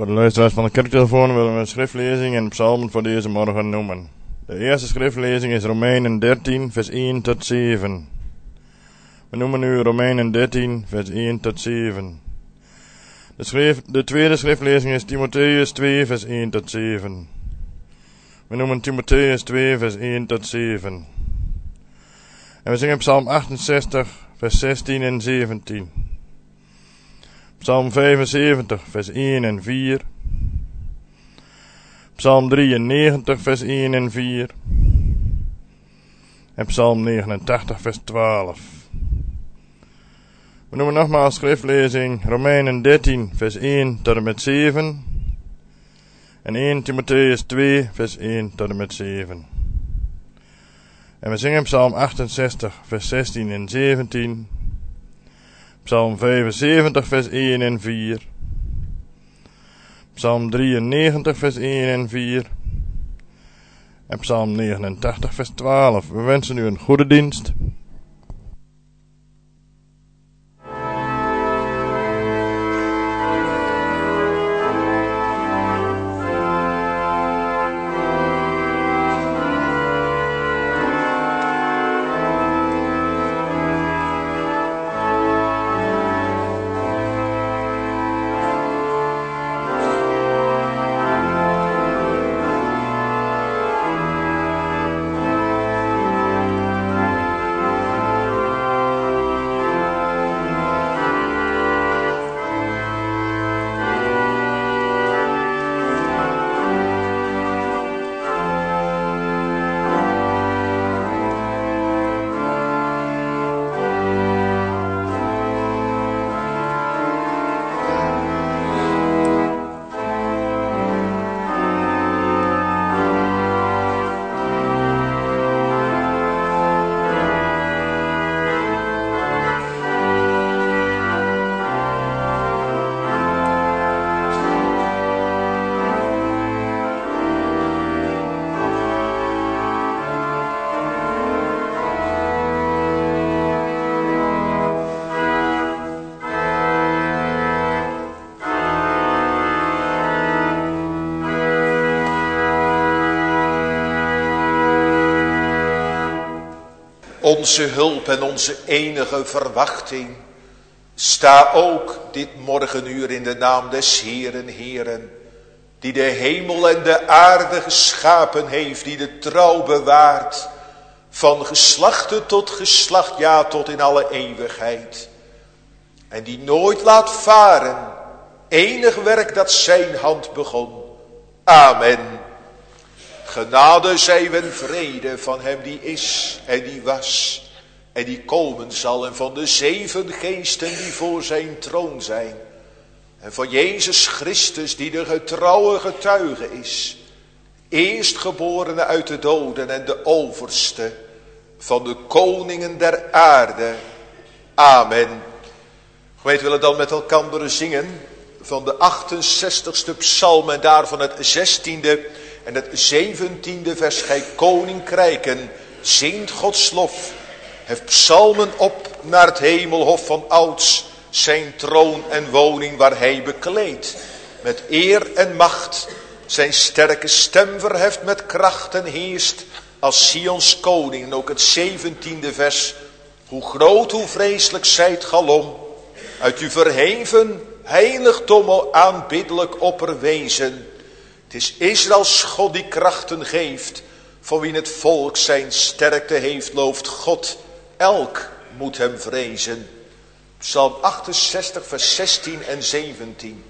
Voor de luisteraars van de kerktelefoon willen we een schriftlezing en psalmen voor deze morgen noemen. De eerste schriftlezing is Romeinen 13, vers 1 tot 7. We noemen nu Romeinen 13, vers 1 tot 7. De tweede schriftlezing is Timotheus 2, vers 1 tot 7. We noemen Timotheus 2, vers 1 tot 7. En we zingen Psalm 68, vers 16 en 17. Psalm 75, vers 1 en 4. Psalm 93, vers 1 en 4. En Psalm 89, vers 12. We noemen nogmaals schriftlezing Romeinen 13, vers 1 tot en met 7. En 1 Timotheus 2, vers 1 tot en met 7. En we zingen Psalm 68, vers 16 en 17. Psalm 75, vers 1 en 4. Psalm 93, vers 1 en 4. En Psalm 89, vers 12. We wensen u een goede dienst. Onze hulp en onze enige verwachting. Sta ook dit morgenuur in de naam des Heeren, Heeren, die de hemel en de aarde geschapen heeft, die de trouw bewaart, van geslachte tot geslacht, ja, tot in alle eeuwigheid. En die nooit laat varen enig werk dat zijn hand begon. Amen. Genade zij en vrede van hem die is en die was en die komen zal, en van de 7 geesten die voor zijn troon zijn, en van Jezus Christus die de getrouwe getuige is, eerstgeborene uit de doden en de overste van de koningen der aarde. Amen. Wij willen dan met elkaar zingen van de 68ste psalm en daarvan het 16e en het 17e vers. Gij koninkrijken, zingt Gods lof. Hef psalmen op naar het hemelhof van ouds, zijn troon en woning waar hij bekleedt. Met eer en macht, zijn sterke stem verheft met kracht en heerst als Sions koning. En ook het 17e vers. Hoe groot, hoe vreselijk zijt galom, uit uw verheven heiligdom aanbiddelijk opperwezen. Het is Israëls God die krachten geeft, van wie het volk zijn sterkte heeft, looft God, elk moet hem vrezen. Psalm 68 vers 16 en 17.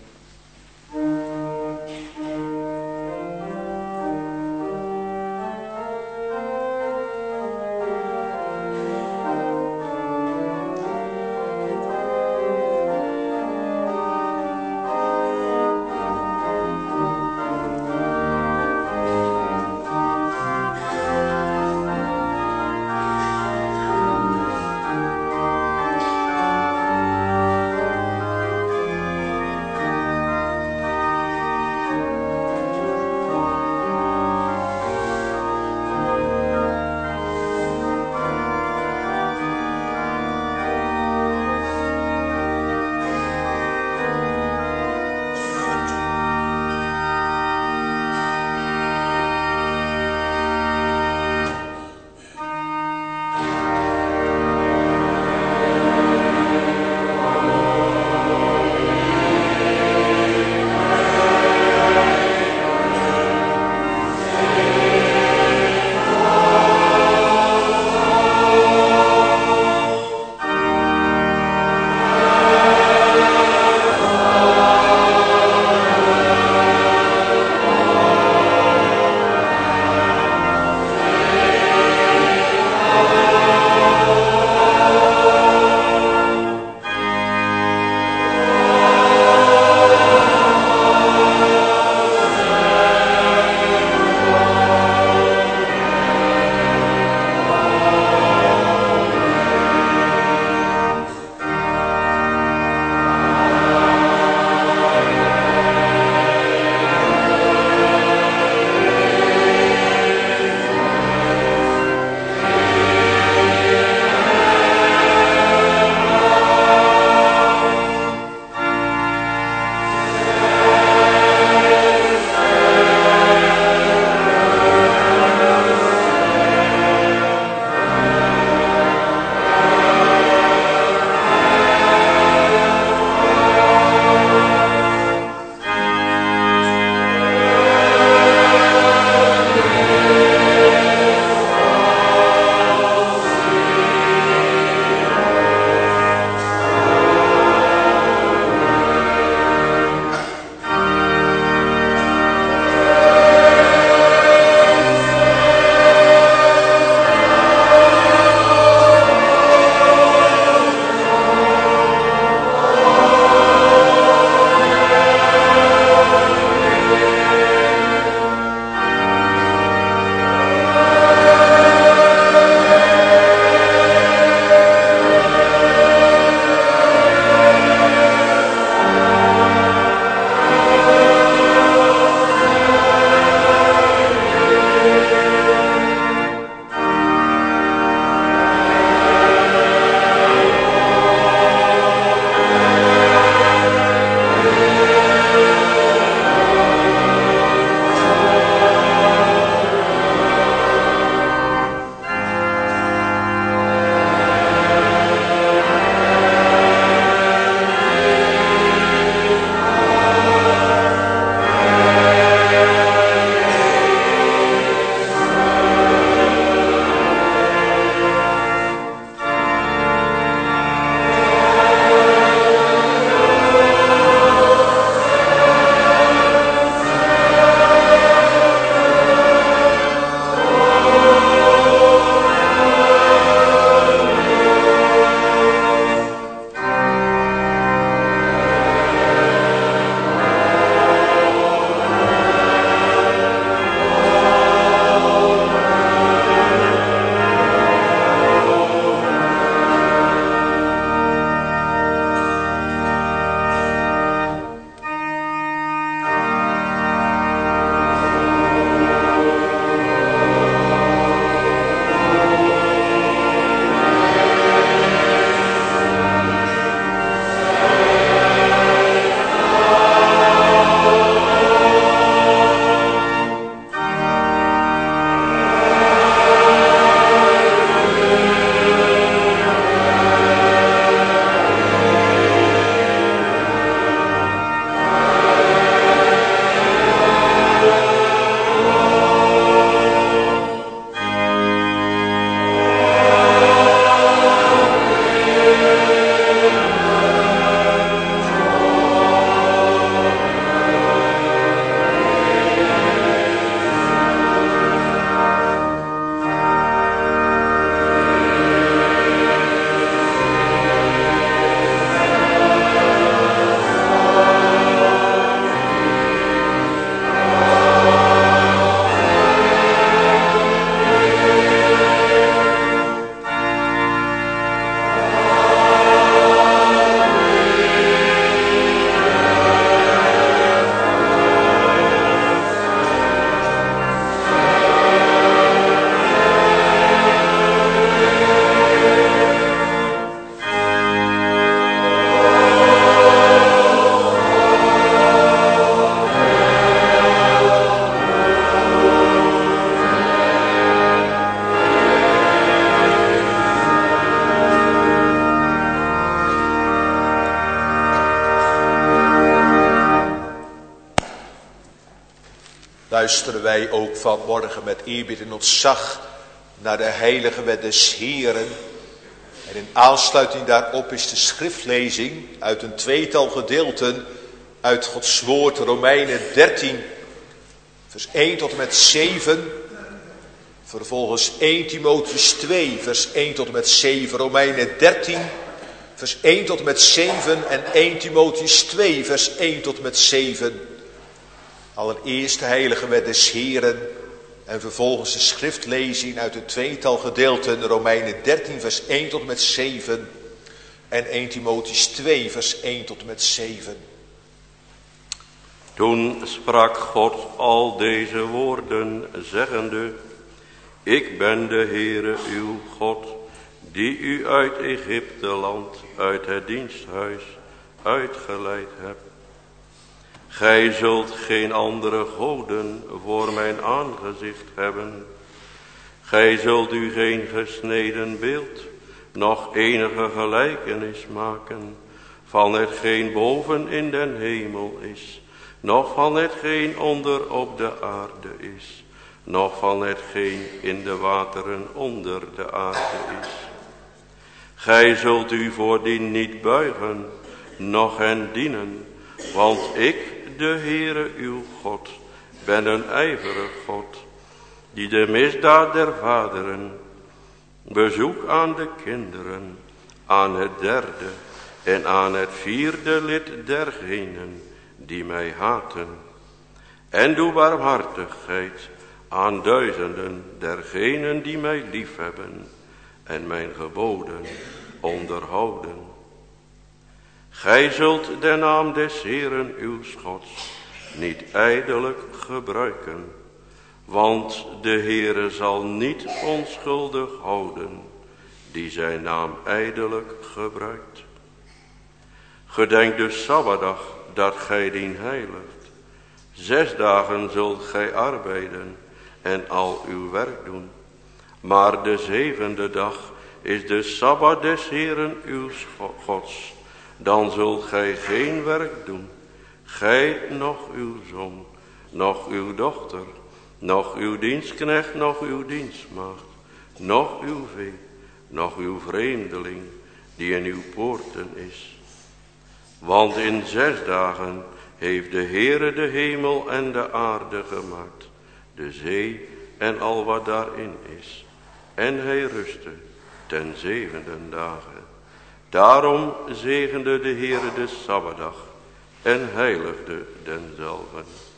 luisteren wij ook vanmorgen met eerbied en ontzag naar de heilige wet des Heeren. En in aansluiting daarop is de schriftlezing uit een tweetal gedeelten uit Gods woord, Romeinen 13, vers 1 tot en met 7. Vervolgens 1 Timotheus 2, vers 1 tot en met 7. Romeinen 13, vers 1 tot en met 7 en 1 Timotheus 2, vers 1 tot en met 7. Allereerst de heilige wet des Heeren en vervolgens de schriftlezing uit een tweetal gedeelten. Romeinen 13, vers 1 tot en met 7 en 1 Timotheus 2, vers 1 tot en met 7. Toen sprak God al deze woorden, zeggende: Ik ben de Heere uw God, die u uit Egypte land, uit het diensthuis, uitgeleid hebt. Gij zult geen andere goden voor mijn aangezicht hebben. Gij zult u geen gesneden beeld, noch enige gelijkenis maken van hetgeen boven in den hemel is, noch van hetgeen onder op de aarde is, noch van hetgeen in de wateren onder de aarde is. Gij zult u voordien niet buigen, noch hen dienen, want ik, de Heere uw God, ben een ijverig God, die de misdaad der vaderen bezoek aan de kinderen, aan het derde en aan het vierde lid dergenen die mij haten, en doe barmhartigheid aan duizenden dergenen die mij liefhebben en mijn geboden onderhouden. Gij zult de naam des Heeren uw Gods niet ijdelijk gebruiken, want de Heere zal niet onschuldig houden die zijn naam ijdelijk gebruikt. Gedenk de Sabbatdag dat gij dien heiligt. 6 dagen zult gij arbeiden en al uw werk doen, maar de 7e dag is de Sabbat des Heeren uw Gods. Dan zult gij geen werk doen, gij, noch uw zoon, noch uw dochter, noch uw dienstknecht, noch uw dienstmaagd, noch uw vee, noch uw vreemdeling, die in uw poorten is. Want in 6 dagen heeft de Heere de hemel en de aarde gemaakt, de zee en al wat daarin is. En hij rustte ten 7e dagen. Daarom zegende de Heere de Sabbatdag en heiligde denzelven.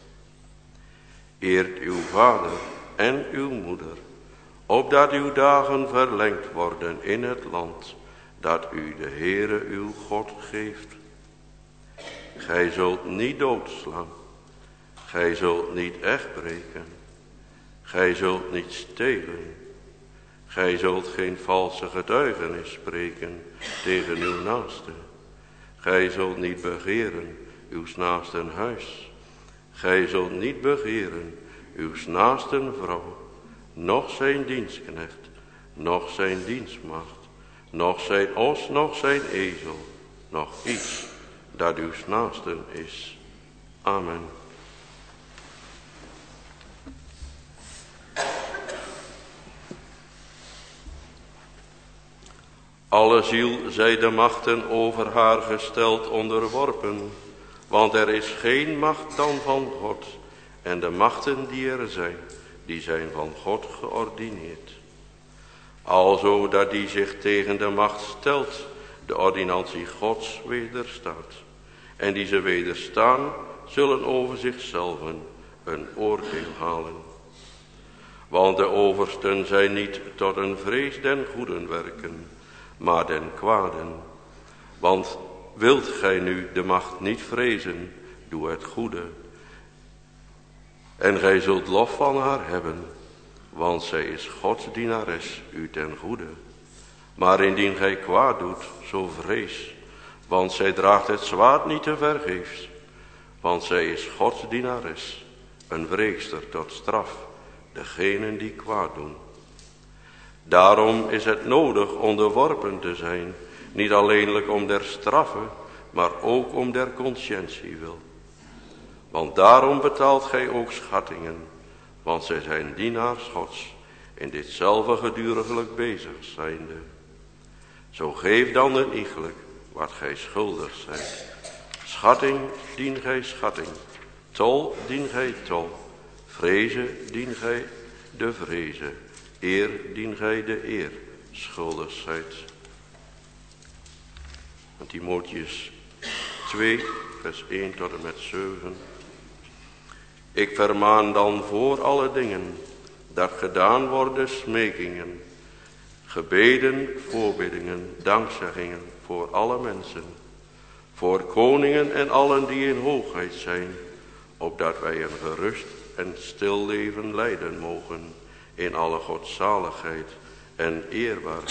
Eert uw vader en uw moeder, opdat uw dagen verlengd worden in het land dat u de Heere uw God geeft. Gij zult niet doodslaan, gij zult niet echtbreken, gij zult niet stelen, gij zult geen valse getuigenis spreken tegen uw naaste. Gij zult niet begeren uws naasten huis. Gij zult niet begeren uws naasten vrouw, noch zijn dienstknecht, noch zijn dienstmaagd, noch zijn os, noch zijn ezel, noch iets dat uws naasten is. Amen. Alle ziel zij de machten over haar gesteld onderworpen, want er is geen macht dan van God, en de machten die er zijn, die zijn van God geordineerd. Alzo dat die zich tegen de macht stelt, de ordinantie Gods wederstaat. En die ze wederstaan, zullen over zichzelf een oordeel halen. Want de oversten zijn niet tot een vrees den goeden werken, maar den kwaden. Want wilt gij nu de macht niet vrezen, doe het goede. En gij zult lof van haar hebben, want zij is Gods dienares u ten goede. Maar indien gij kwaad doet, zo vrees, want zij draagt het zwaard niet te vergeefs. Want zij is Gods dienares, een wreekster tot straf, degenen die kwaad doen. Daarom is het nodig onderworpen te zijn, niet alleenlijk om der straffe, maar ook om der conscientie wil. Want daarom betaalt gij ook schattingen, want zij zijn dienaars Gods, in ditzelfde geduriglijk bezig zijnde. Zo geef dan een iegelijk wat gij schuldig zijt. Schatting dien gij schatting, tol dien gij tol, vrezen dien gij de vrezen, eer dien gij de eer schuldig zijt. Timotheus 2 vers 1 tot en met 7. Ik vermaan dan voor alle dingen, dat gedaan worden smekingen, gebeden, voorbiddingen, dankzeggingen voor alle mensen, voor koningen en allen die in hoogheid zijn, opdat wij een gerust en stil leven leiden mogen, in alle godzaligheid en eerbaarheid.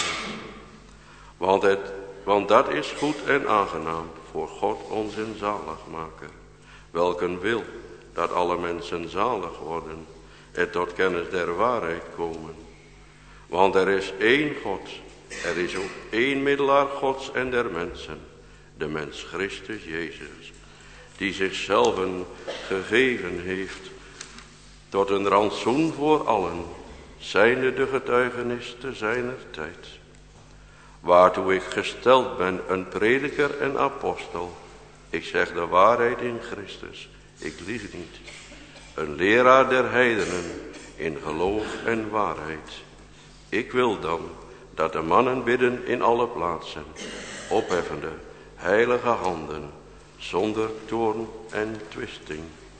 Want dat is goed en aangenaam voor God onze zaligmaker, welken wil dat alle mensen zalig worden en tot kennis der waarheid komen. Want er is één God, er is ook één middelaar Gods en der mensen, de mens Christus Jezus, die zichzelf gegeven heeft tot een rantsoen voor allen, zijnde de getuigenis te zijner tijd. Waartoe ik gesteld ben, een prediker en apostel, ik zeg de waarheid in Christus, ik lieg niet, een leraar der heidenen in geloof en waarheid. Ik wil dan dat de mannen bidden in alle plaatsen, opheffende heilige handen, zonder toorn en twisting.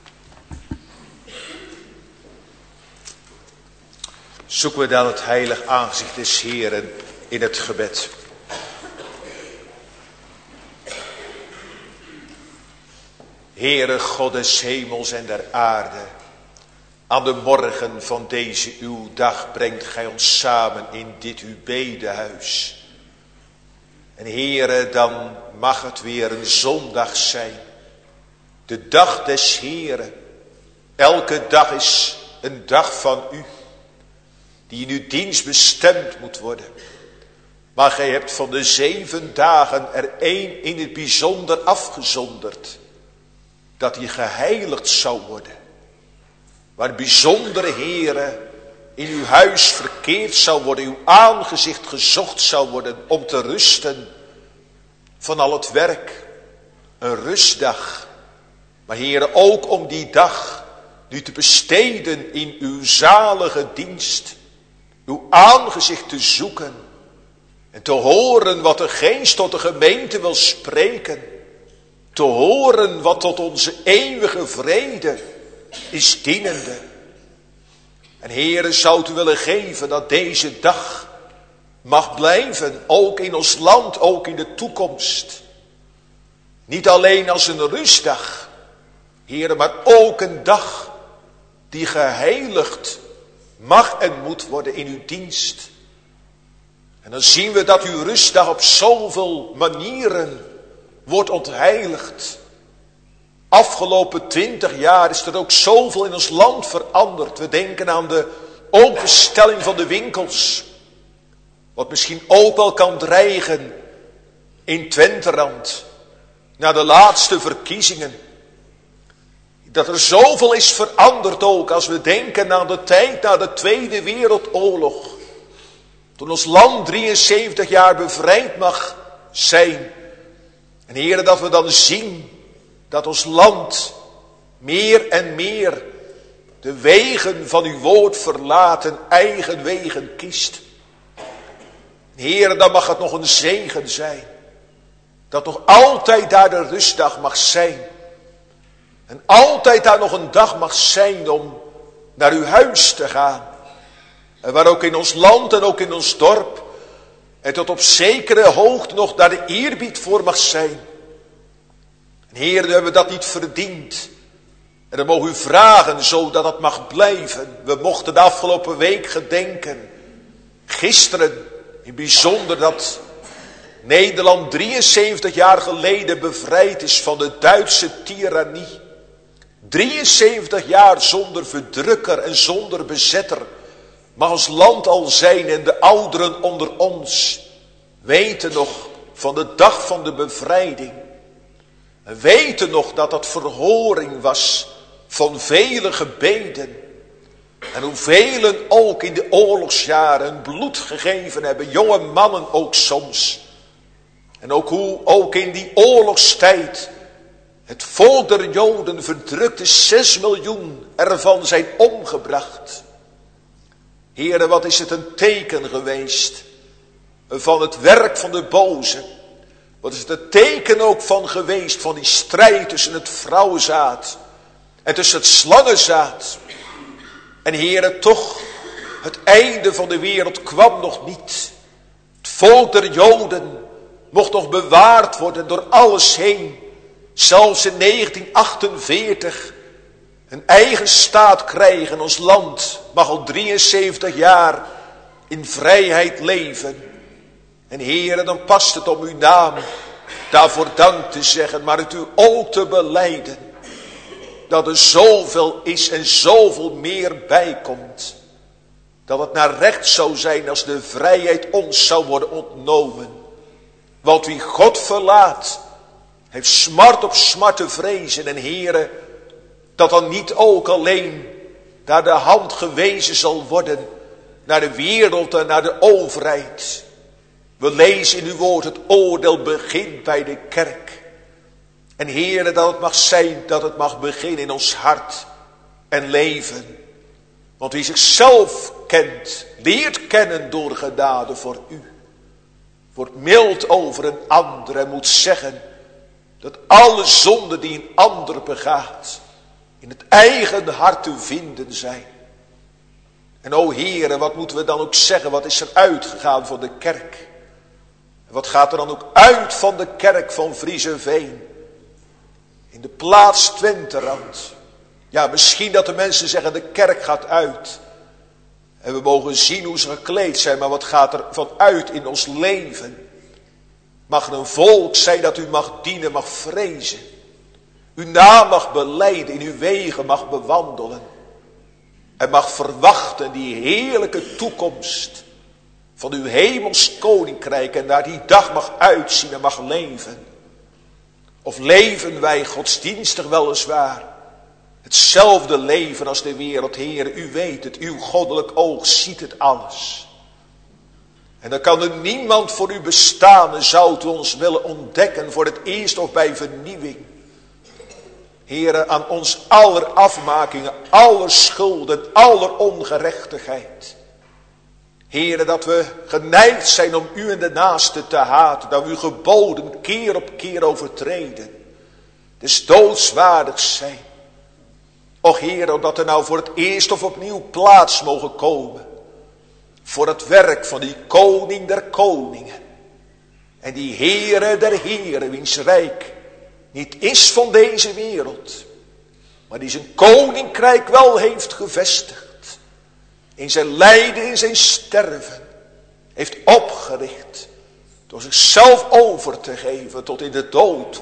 Zoeken we dan het heilig aangezicht des Heeren in het gebed. Heere God des hemels en der aarde, aan de morgen van deze uw dag brengt gij ons samen in dit uw bedehuis. En Heere, dan mag het weer een zondag zijn. De dag des Heeren. Elke dag is een dag van u, die in uw dienst bestemd moet worden. Maar gij hebt van de 7 dagen er 1 in het bijzonder afgezonderd, dat die geheiligd zou worden. Waar bijzondere Heere in uw huis verkeerd zou worden, uw aangezicht gezocht zou worden om te rusten van al het werk. Een rustdag. Maar Heere, ook om die dag nu te besteden in uw zalige dienst. Uw aangezicht te zoeken en te horen wat de Geest tot de gemeente wil spreken. Te horen wat tot onze eeuwige vrede is dienende. En Heere, zou u willen geven dat deze dag mag blijven, ook in ons land, ook in de toekomst. Niet alleen als een rustdag, Heere, maar ook een dag die geheiligd mag en moet worden in uw dienst. En dan zien we dat uw rustdag op zoveel manieren wordt ontheiligd. Afgelopen 20 jaar is er ook zoveel in ons land veranderd. We denken aan de openstelling van de winkels. Wat misschien ook wel kan dreigen in Twenterand. Na de laatste verkiezingen. Dat er zoveel is veranderd ook als we denken aan de tijd na de Tweede Wereldoorlog. Toen ons land 73 jaar bevrijd mag zijn. En Heere, dat we dan zien dat ons land meer en meer de wegen van uw woord verlaten, eigen wegen kiest. Heere, dan mag het nog een zegen zijn. Dat nog altijd daar de rustdag mag zijn. En altijd daar nog een dag mag zijn om naar uw huis te gaan. En waar ook in ons land en ook in ons dorp en tot op zekere hoogte nog daar de eerbied voor mag zijn. En Heer, we hebben dat niet verdiend. En dan mogen u vragen zodat het mag blijven. We mochten de afgelopen week gedenken. Gisteren in bijzonder dat Nederland 73 jaar geleden bevrijd is van de Duitse tirannie. 73 jaar zonder verdrukker en zonder bezetter mag ons land al zijn. En de ouderen onder ons weten nog van de dag van de bevrijding. En weten nog dat dat verhoring was van vele gebeden. En hoeveel ook in de oorlogsjaren hun bloed gegeven hebben. Jonge mannen ook soms. En ook hoe ook in die oorlogstijd het volk der Joden verdrukte 6 miljoen ervan zijn omgebracht. Heren, wat is het een teken geweest van het werk van de boze. Wat is het een teken ook van geweest van die strijd tussen het vrouwenzaad en tussen het slangenzaad. En heren, toch, het einde van de wereld kwam nog niet. Het volk der Joden mocht nog bewaard worden door alles heen. Zelfs in 1948 een eigen staat krijgen. Ons land mag al 73 jaar in vrijheid leven. En heren, dan past het om uw naam daarvoor dank te zeggen. Maar het u ook te belijden. Dat er zoveel is en zoveel meer bijkomt. Dat het naar recht zou zijn als de vrijheid ons zou worden ontnomen. Want wie God verlaat, heeft smart op smart te vrezen. En heren, dat dan niet ook alleen naar de hand gewezen zal worden. Naar de wereld en naar de overheid. We lezen in uw woord, het oordeel begint bij de kerk. En heren, dat het mag zijn, dat het mag beginnen in ons hart en leven. Want wie zichzelf kent, leert kennen door genade voor u. Wordt mild over een ander en moet zeggen dat alle zonden die een ander begaat, in het eigen hart te vinden zijn. En o heren, wat moeten we dan ook zeggen, wat is er uitgegaan van de kerk? En wat gaat er dan ook uit van de kerk van Vriezenveen? In de plaats Twenterand. Ja, misschien dat de mensen zeggen de kerk gaat uit. En we mogen zien hoe ze gekleed zijn. Maar wat gaat er van uit in ons leven? Mag er een volk zijn dat u mag dienen, mag vrezen. Uw naam mag belijden, in uw wegen mag bewandelen. En mag verwachten die heerlijke toekomst van uw hemels koninkrijk. En naar die dag mag uitzien en mag leven. Of leven wij godsdienstig weliswaar hetzelfde leven als de wereld. Heer, u weet het, uw goddelijk oog ziet het alles. En dan kan er niemand voor u bestaan en zou u ons willen ontdekken voor het eerst of bij vernieuwing. Heere, aan ons aller afmakingen, aller schulden, aller ongerechtigheid. Heere, dat we geneigd zijn om u en de naaste te haten. Dat we uw geboden keer op keer overtreden. Dus doodswaardig zijn. Och Heere, omdat er nou voor het eerst of opnieuw plaats mogen komen. Voor het werk van die koning der koningen. En die Heere der heren, wiens rijk niet is van deze wereld. Maar die zijn koninkrijk wel heeft gevestigd. In zijn lijden, in zijn sterven. Heeft opgericht. Door zichzelf over te geven tot in de dood.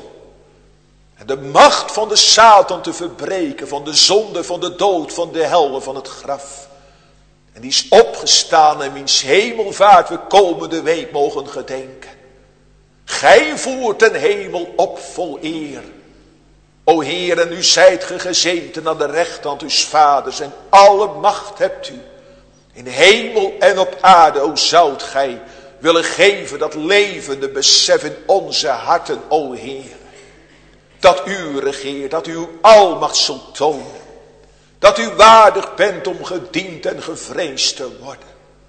En de macht van de Satan te verbreken. Van de zonde, van de dood, van de hel, van het graf. En die is opgestaan en wiens hemelvaart we komende week mogen gedenken. Gij voert den hemel op vol eer. O Heer, en u zijt ge gezeten aan de rechterhand uws vaders. En alle macht hebt u. In hemel en op aarde, o zoudt gij willen geven dat levende besef in onze harten, o Heer. Dat u regeert, dat u uw almacht zult tonen. Dat u waardig bent om gediend en gevreesd te worden.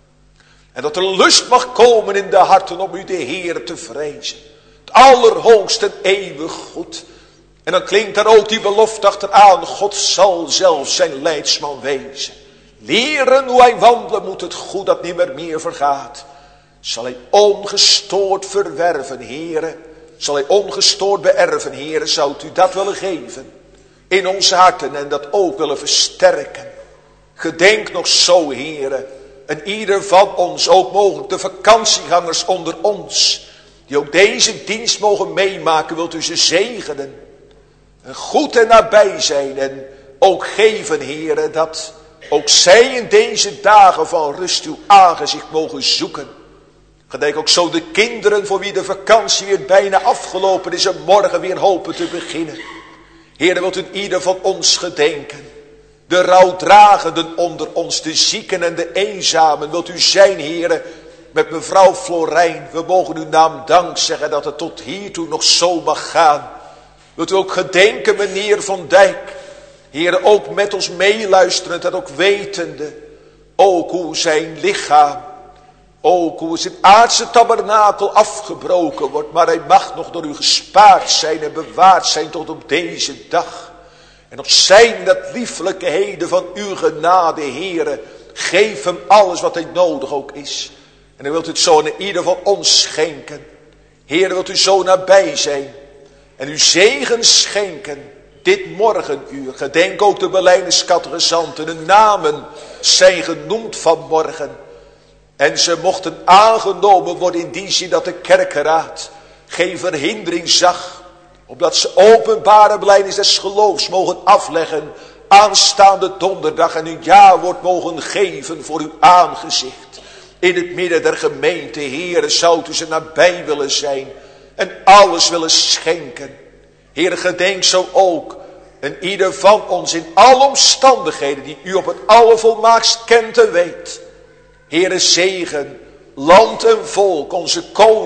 En dat er lust mag komen in de harten om u de Heer te vrezen. Het allerhoogste en eeuwig goed. En dan klinkt daar ook die belofte achteraan. God zal zelf zijn leidsman wezen. Leren hoe hij wandelen moet, het goed dat nimmer meer vergaat. Zal hij ongestoord verwerven, Heere. Zal hij ongestoord beërven, Heere. Zou u dat willen geven in onze harten en dat ook willen versterken. Gedenk nog zo, Heere. En ieder van ons, ook mogelijk de vakantiegangers onder ons, die ook deze dienst mogen meemaken, wilt u ze zegenen. En goed en nabij zijn en ook geven, Heere, dat ook zij in deze dagen van rust uw aangezicht mogen zoeken. Gedenk ook zo de kinderen voor wie de vakantie weer bijna afgelopen is en morgen weer hopen te beginnen. Heere, wilt u ieder van ons gedenken. De rouwdragenden onder ons, de zieken en de eenzamen. Wilt u zijn, Heere, met mevrouw Florijn. We mogen uw naam dank zeggen dat het tot hiertoe nog zo mag gaan. Wilt u ook gedenken, meneer Van Dijk. Heere, ook met ons meeluisterend en ook wetende. Ook hoe zijn lichaam, ook hoe zijn aardse tabernakel afgebroken wordt. Maar hij mag nog door u gespaard zijn en bewaard zijn tot op deze dag. En nog zijn dat lieflijke heden van uw genade, Heere. Geef hem alles wat hij nodig ook is. En dan wilt u het zo aan ieder van ons schenken. Heere, wilt u zo nabij zijn. En uw zegen schenken. Dit morgenuur. Gedenk ook de belijdeniscatechisanten. De namen zijn genoemd vanmorgen. En ze mochten aangenomen worden in die zin dat de kerkenraad geen verhindering zag. Omdat ze openbare belijdenis des geloofs mogen afleggen aanstaande donderdag. En een jawoord mogen geven voor uw aangezicht. In het midden der gemeente, Heere, zou u ze nabij willen zijn. En alles willen schenken. Heere, gedenk zo ook. En ieder van ons in alle omstandigheden die u op het allervolmaakst kent en weet. Heere, zegen, land en volk, onze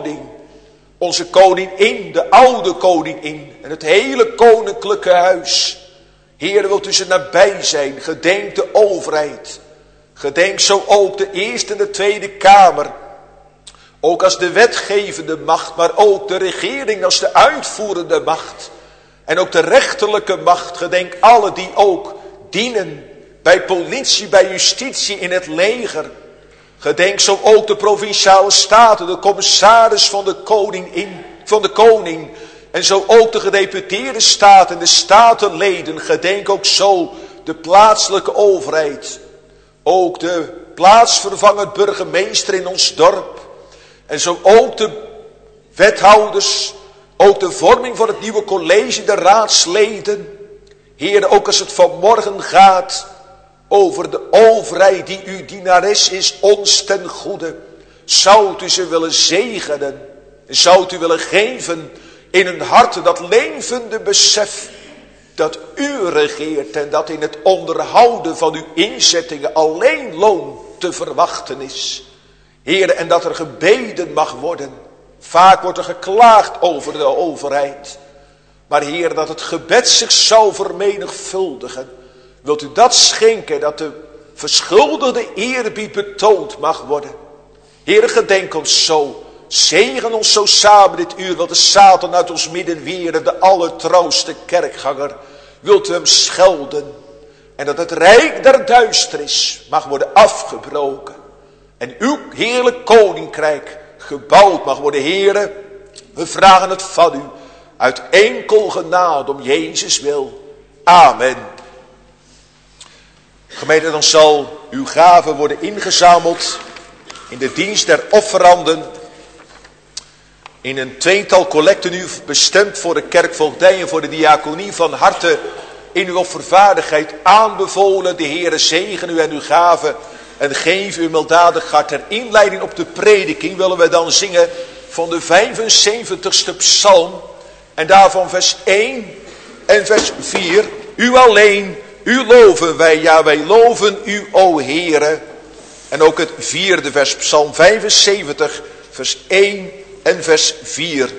koningin, de oude koningin en het hele koninklijke huis. Heere, wilt u ze nabij zijn, gedenk de overheid. Gedenk zo ook de Eerste en de Tweede Kamer. Ook als de wetgevende macht, maar ook de regering als de uitvoerende macht. En ook de rechterlijke macht, gedenk alle die ook dienen bij politie, bij justitie, in het leger. Gedenk zo ook de provinciale staten, de commissaris van de koning. En zo ook de gedeputeerde staten en de statenleden. Gedenk ook zo de plaatselijke overheid. Ook de plaatsvervangend burgemeester in ons dorp. En zo ook de wethouders. Ook de vorming van het nieuwe college, de raadsleden. Heer, ook als het vanmorgen gaat over de overheid die uw dienares is, ons ten goede. Zou u ze willen zegenen. En zou u willen geven in hun harten dat levende besef dat u regeert. En dat in het onderhouden van uw inzettingen alleen loon te verwachten is. Heer, en dat er gebeden mag worden. Vaak wordt er geklaagd over de overheid. Maar Heer, dat het gebed zich zou vermenigvuldigen. Wilt u dat schenken, dat de verschuldigde eerbied betoond mag worden. Heer, gedenk ons zo. Zegen ons zo samen dit uur. Wilt de Satan uit ons midden weren, de allertrouwste kerkganger. Wilt u hem schelden. En dat het rijk der duisternis mag worden afgebroken. En uw heerlijk koninkrijk gebouwd mag worden. Heere, we vragen het van u. Uit enkel genade om Jezus wil. Amen. Gemeente, dan zal uw gave worden ingezameld in de dienst der offeranden. In een tweetal collecten nu bestemd voor de kerkvoogdij en voor de diaconie, van harte in uw offervaardigheid aanbevolen. De Heere zegen u en uw gave en geef u milddadig hart. Ter inleiding op de prediking willen we dan zingen van de 75ste psalm. En daarvan vers 1 en vers 4. U alleen, u loven wij, ja wij loven u, o Heere. En ook het 4e vers, psalm 75, vers 1 en vers 4.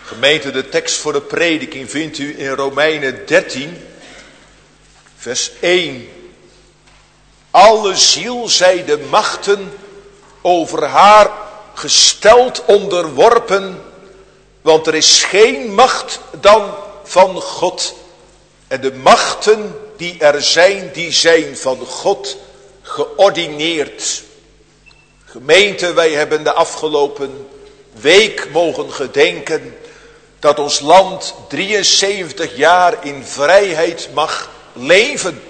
Gemeente, de tekst voor de prediking vindt u in Romeinen 13, vers 1. Alle ziel zij de machten over haar gesteld onderworpen, want er is geen macht dan van God. En de machten die er zijn, die zijn van God geordineerd. Gemeente, wij hebben de afgelopen week mogen gedenken dat ons land 73 jaar in vrijheid mag leven.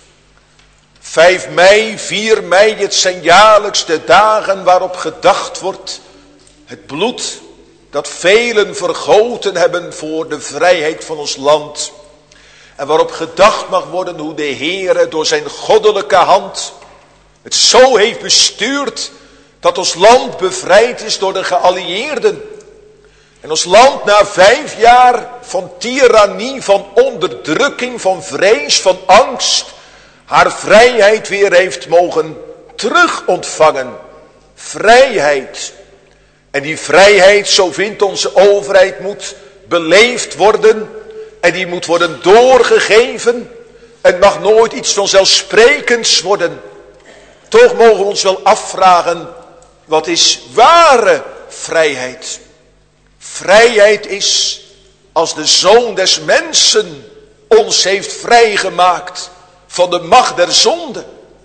5 mei, 4 mei, het zijn jaarlijks de dagen waarop gedacht wordt. Het bloed dat velen vergoten hebben voor de vrijheid van ons land. En waarop gedacht mag worden hoe de Heere door zijn goddelijke hand het zo heeft bestuurd dat ons land bevrijd is door de geallieerden. En ons land na 5 jaar van tirannie, van onderdrukking, van vrees, van angst, haar vrijheid weer heeft mogen terugontvangen. Vrijheid. En die vrijheid, zo vindt onze overheid, moet beleefd worden. En die moet worden doorgegeven. Het mag nooit iets vanzelfsprekends worden. Toch mogen we ons wel afvragen, wat is ware vrijheid? Vrijheid is als de Zoon des Mensen ons heeft vrijgemaakt van de macht der zonde.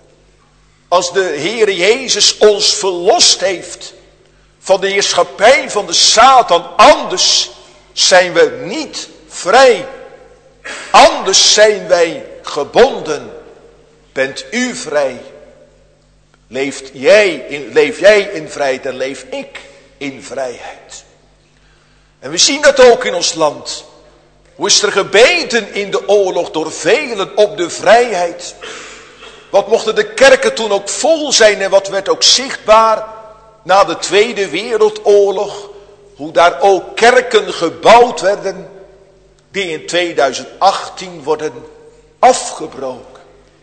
Als de Heere Jezus ons verlost heeft van de heerschappij van de Satan. Anders zijn we niet vrij. Anders zijn wij gebonden. Bent u vrij? Leef jij in vrijheid en leef ik in vrijheid. En we zien dat ook in ons land. Hoe is er gebeden in de oorlog door velen op de vrijheid? Wat mochten de kerken toen ook vol zijn en wat werd ook zichtbaar na de Tweede Wereldoorlog. Hoe daar ook kerken gebouwd werden die in 2018 worden afgebroken.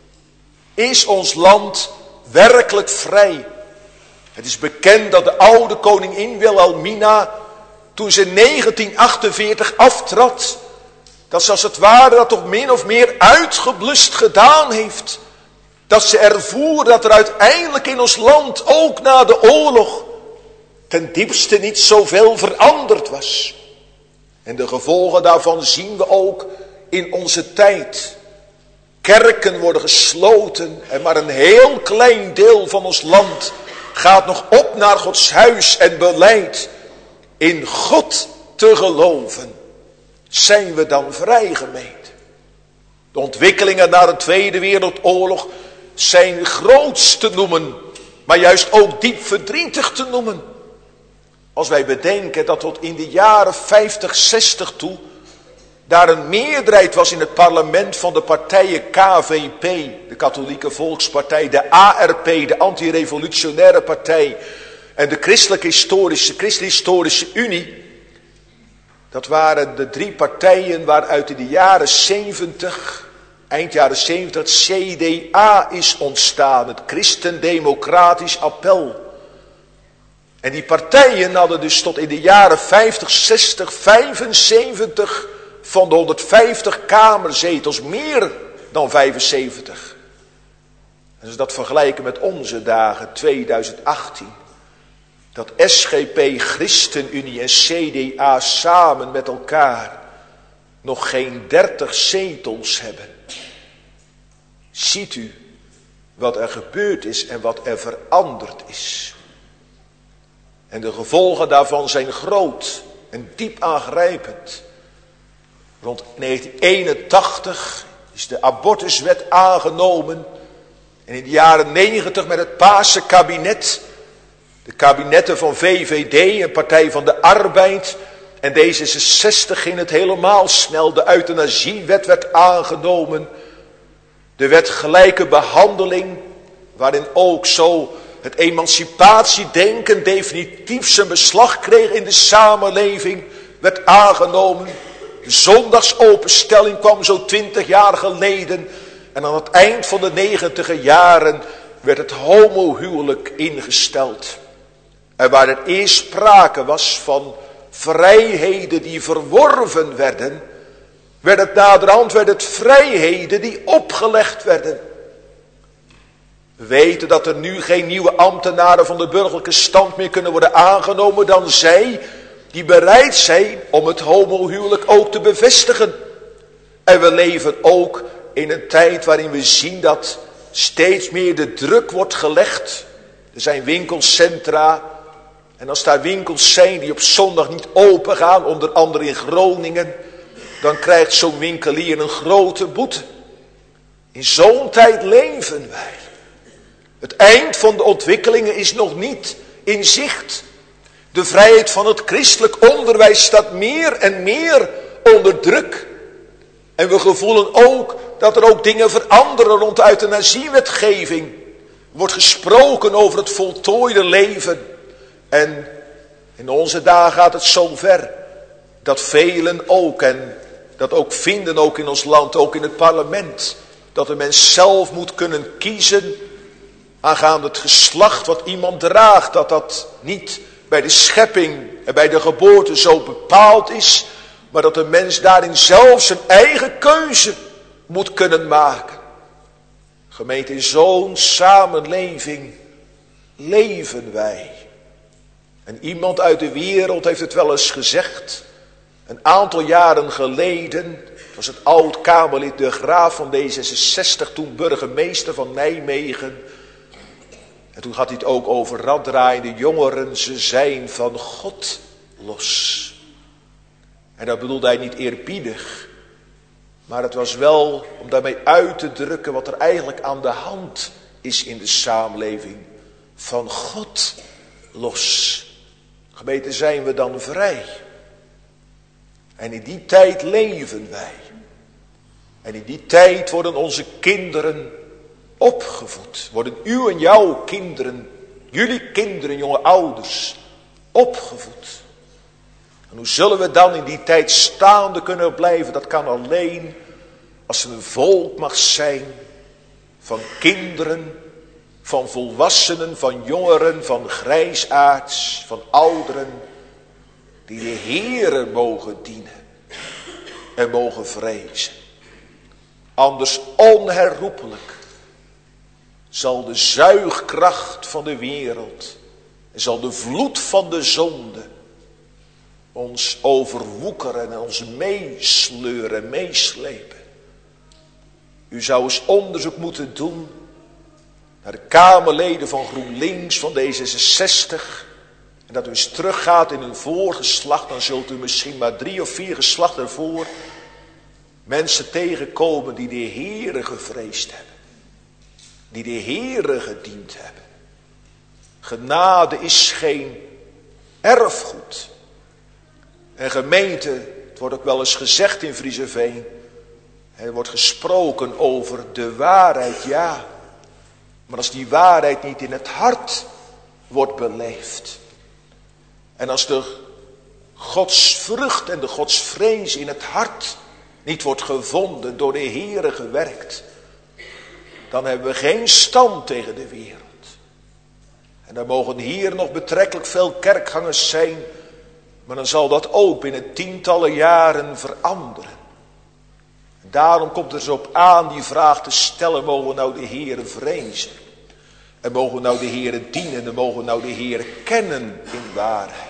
Is ons land werkelijk vrij? Het is bekend dat de oude koningin Wilhelmina, toen ze in 1948 aftrad, dat ze als het ware dat toch min of meer uitgeblust gedaan heeft. Dat ze ervoer dat er uiteindelijk in ons land, ook na de oorlog, ten diepste niet zoveel veranderd was. En de gevolgen daarvan zien we ook in onze tijd. Kerken worden gesloten en maar een heel klein deel van ons land gaat nog op naar Gods huis en beleidt in God te geloven. Zijn we dan vrij, gemeente? De ontwikkelingen na de Tweede Wereldoorlog zijn groots te noemen, maar juist ook diep verdrietig te noemen. Als wij bedenken dat tot in de jaren 50, 60 toe daar een meerderheid was in het parlement van de partijen KVP, de Katholieke Volkspartij, de ARP, de Antirevolutionaire Partij en de Christelijk Historische Unie. Dat waren de 3 partijen waaruit in de jaren 70, eind jaren 70, het CDA is ontstaan, het Christendemocratisch Appel. En die partijen hadden dus tot in de jaren 50, 60, 75 van de 150 kamerzetels meer dan 75. En als we dat vergelijken met onze dagen, 2018. Dat SGP, ChristenUnie en CDA samen met elkaar nog geen 30 zetels hebben. Ziet u wat er gebeurd is en wat er veranderd is. En de gevolgen daarvan zijn groot en diep aangrijpend. Rond 1981 is de abortuswet aangenomen. En in de jaren 90 met het Paarse kabinet, de kabinetten van VVD en Partij van de Arbeid en D66 ging het helemaal snel. De euthanasiewet werd aangenomen. De wet gelijke behandeling, waarin ook zo het emancipatiedenken definitief zijn beslag kreeg in de samenleving, werd aangenomen. De zondagsopenstelling kwam zo 20 jaar geleden. En aan het eind van de 90e jaren werd het homohuwelijk ingesteld. En waar er eerst sprake was van vrijheden die verworven werden, werd het naderhand vrijheden die opgelegd werden. We weten dat er nu geen nieuwe ambtenaren van de burgerlijke stand meer kunnen worden aangenomen dan zij die bereid zijn om het homohuwelijk ook te bevestigen. En we leven ook in een tijd waarin we zien dat steeds meer de druk wordt gelegd. Er zijn winkelcentra. En als daar winkels zijn die op zondag niet open gaan, onder andere in Groningen, dan krijgt zo'n winkelier een grote boete. In zo'n tijd leven wij. Het eind van de ontwikkelingen is nog niet in zicht. De vrijheid van het christelijk onderwijs staat meer en meer onder druk. En we gevoelen ook dat er ook dingen veranderen rond de euthanasiewetgeving. Er wordt gesproken over het voltooide leven. En in onze dagen gaat het zo ver dat velen ook, en dat ook vinden ook in ons land, ook in het parlement, dat de mens zelf moet kunnen kiezen aangaande het geslacht wat iemand draagt, dat dat niet bij de schepping en bij de geboorte zo bepaald is, maar dat de mens daarin zelf zijn eigen keuze moet kunnen maken. Gemeente, in zo'n samenleving leven wij. En iemand uit de wereld heeft het wel eens gezegd, een aantal jaren geleden, het was het oud-Kamerlid De Graaf van D66, toen burgemeester van Nijmegen. En toen had hij het ook over raddraaiende jongeren, ze zijn van God los. En dat bedoelde hij niet eerbiedig, maar het was wel om daarmee uit te drukken wat er eigenlijk aan de hand is in de samenleving. Van God los. Gemeente, zijn we dan vrij? En in die tijd leven wij. En in die tijd worden onze kinderen opgevoed. Worden uw en jouw kinderen, jullie kinderen, jonge ouders, opgevoed. En hoe zullen we dan in die tijd staande kunnen blijven? Dat kan alleen als er een volk mag zijn van kinderen, van volwassenen, van jongeren, van grijsaards, van ouderen, die de Heere mogen dienen en mogen vrezen. Anders onherroepelijk zal de zuigkracht van de wereld en zal de vloed van de zonde ons overwoekeren en ons meesleuren, meeslepen. U zou eens onderzoek moeten doen naar de Kamerleden van GroenLinks, van D66. En dat u eens teruggaat in een voorgeslacht, dan zult u misschien maar 3 of 4 geslachten ervoor mensen tegenkomen die de Heere gevreesd hebben. Die de Heere gediend hebben. Genade is geen erfgoed. En gemeente, het wordt ook wel eens gezegd in Vriezeveen, er wordt gesproken over de waarheid, ja. Maar als die waarheid niet in het hart wordt beleefd. En als de godsvrucht en de godsvrees in het hart niet wordt gevonden, door de Heere gewerkt, dan hebben we geen stand tegen de wereld. En dan mogen hier nog betrekkelijk veel kerkgangers zijn, maar dan zal dat ook binnen tientallen jaren veranderen. En daarom komt er zo op aan die vraag te stellen, mogen we nou de Heere vrezen? En mogen we nou de Heere dienen? En mogen we nou de Heere kennen in waarheid?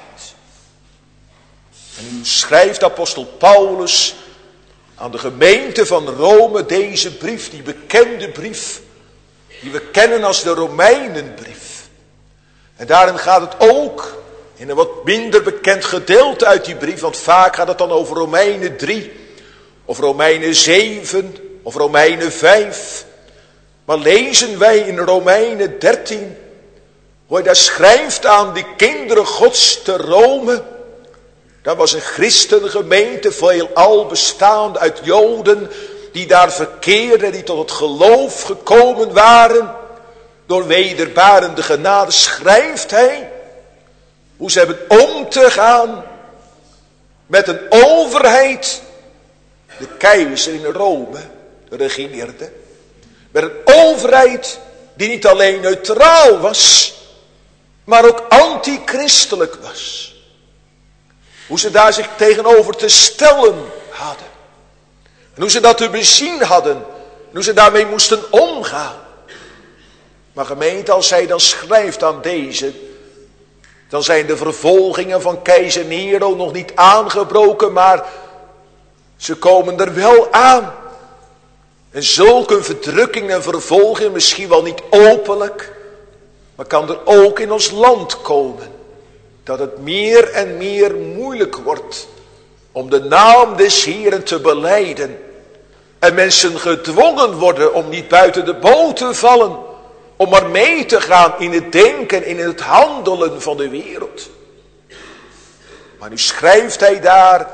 En nu schrijft apostel Paulus aan de gemeente van Rome deze brief, die bekende brief, die we kennen als de Romeinenbrief. En daarin gaat het ook in een wat minder bekend gedeelte uit die brief, want vaak gaat het dan over Romeinen 3, of Romeinen 7, of Romeinen 5. Maar lezen wij in Romeinen 13, hoe hij daar schrijft aan die kinderen Gods te Rome. Dat was een christengemeente, veelal bestaande uit Joden, die daar verkeerden, die tot het geloof gekomen waren. Door wederbarende genade schrijft hij hoe ze hebben om te gaan met een overheid, de keizer in Rome, de regeerde, met een overheid die niet alleen neutraal was, maar ook antichristelijk was. Hoe ze daar zich tegenover te stellen hadden. En hoe ze dat te bezien hadden. En hoe ze daarmee moesten omgaan. Maar gemeente, als hij dan schrijft aan deze, dan zijn de vervolgingen van keizer Nero nog niet aangebroken, maar ze komen er wel aan. En zulke verdrukking en vervolging, misschien wel niet openlijk, maar kan er ook in ons land komen. Dat het meer en meer moeilijk wordt om de naam des Heeren te belijden. En mensen gedwongen worden om niet buiten de boot te vallen. Om maar mee te gaan in het denken, in het handelen van de wereld. Maar nu schrijft hij daar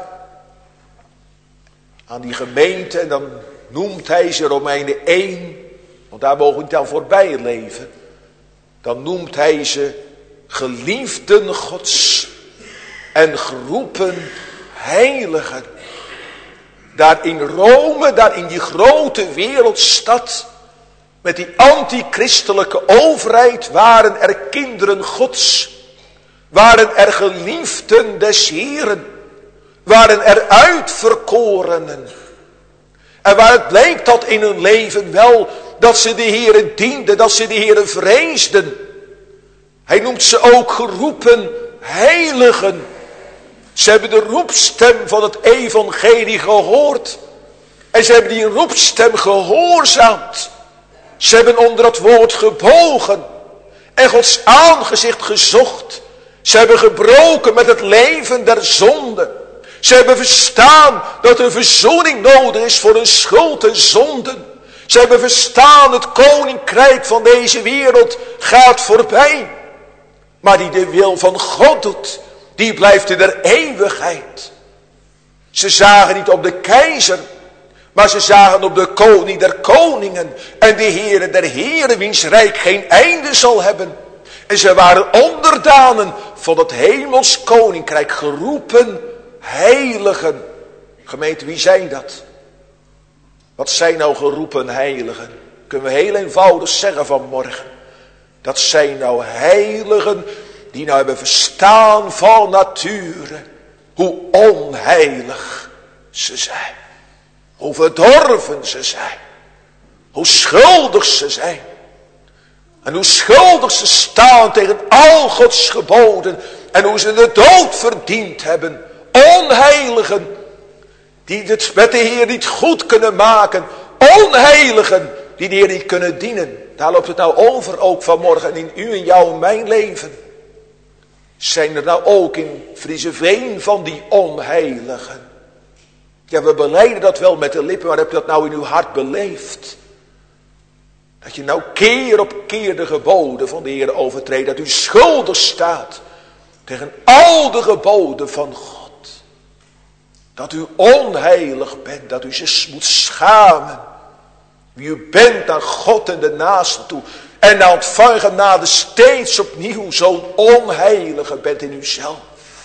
aan die gemeente en dan noemt hij ze Romeinen 1. Want daar mogen we niet aan voorbij leven. Dan noemt hij ze geliefden Gods en geroepen heiligen. Daar in Rome, daar in die grote wereldstad, met die antichristelijke overheid, waren er kinderen Gods. Waren er geliefden des Heeren. Waren er uitverkorenen. En waar het bleek dat in hun leven wel, dat ze de Heere dienden, dat ze de Heere vreesden. Hij noemt ze ook geroepen heiligen. Ze hebben de roepstem van het evangelie gehoord. En ze hebben die roepstem gehoorzaamd. Ze hebben onder het woord gebogen. En Gods aangezicht gezocht. Ze hebben gebroken met het leven der zonde. Ze hebben verstaan dat er verzoening nodig is voor hun schuld en zonden. Ze hebben verstaan, het koninkrijk van deze wereld gaat voorbij. Maar die de wil van God doet, die blijft in der eeuwigheid. Ze zagen niet op de keizer, maar ze zagen op de koning der koningen. En de Heere der heren, wiens rijk geen einde zal hebben. En ze waren onderdanen van het hemels koninkrijk, geroepen heiligen. Gemeente, wie zijn dat? Wat zijn nou geroepen heiligen? Kunnen we heel eenvoudig zeggen vanmorgen. Dat zijn nou heiligen die nou hebben verstaan van nature hoe onheilig ze zijn. Hoe verdorven ze zijn. Hoe schuldig ze zijn. En hoe schuldig ze staan tegen al Gods geboden. En hoe ze de dood verdiend hebben. Onheiligen die het met de Heer niet goed kunnen maken. Onheiligen die de Heer niet kunnen dienen. Daar loopt het nou over ook vanmorgen in u en jou en mijn leven. Zijn er nou ook in Frieseveen van die onheiligen? Ja, we belijden dat wel met de lippen, maar heb je dat nou in uw hart beleefd? Dat je nou keer op keer de geboden van de Heer overtreedt. Dat u schuldig staat tegen al de geboden van God. Dat u onheilig bent, dat u zich moet schamen. Wie u bent naar God en de naasten toe. En na ontvangen genade steeds opnieuw zo'n onheilige bent in uzelf.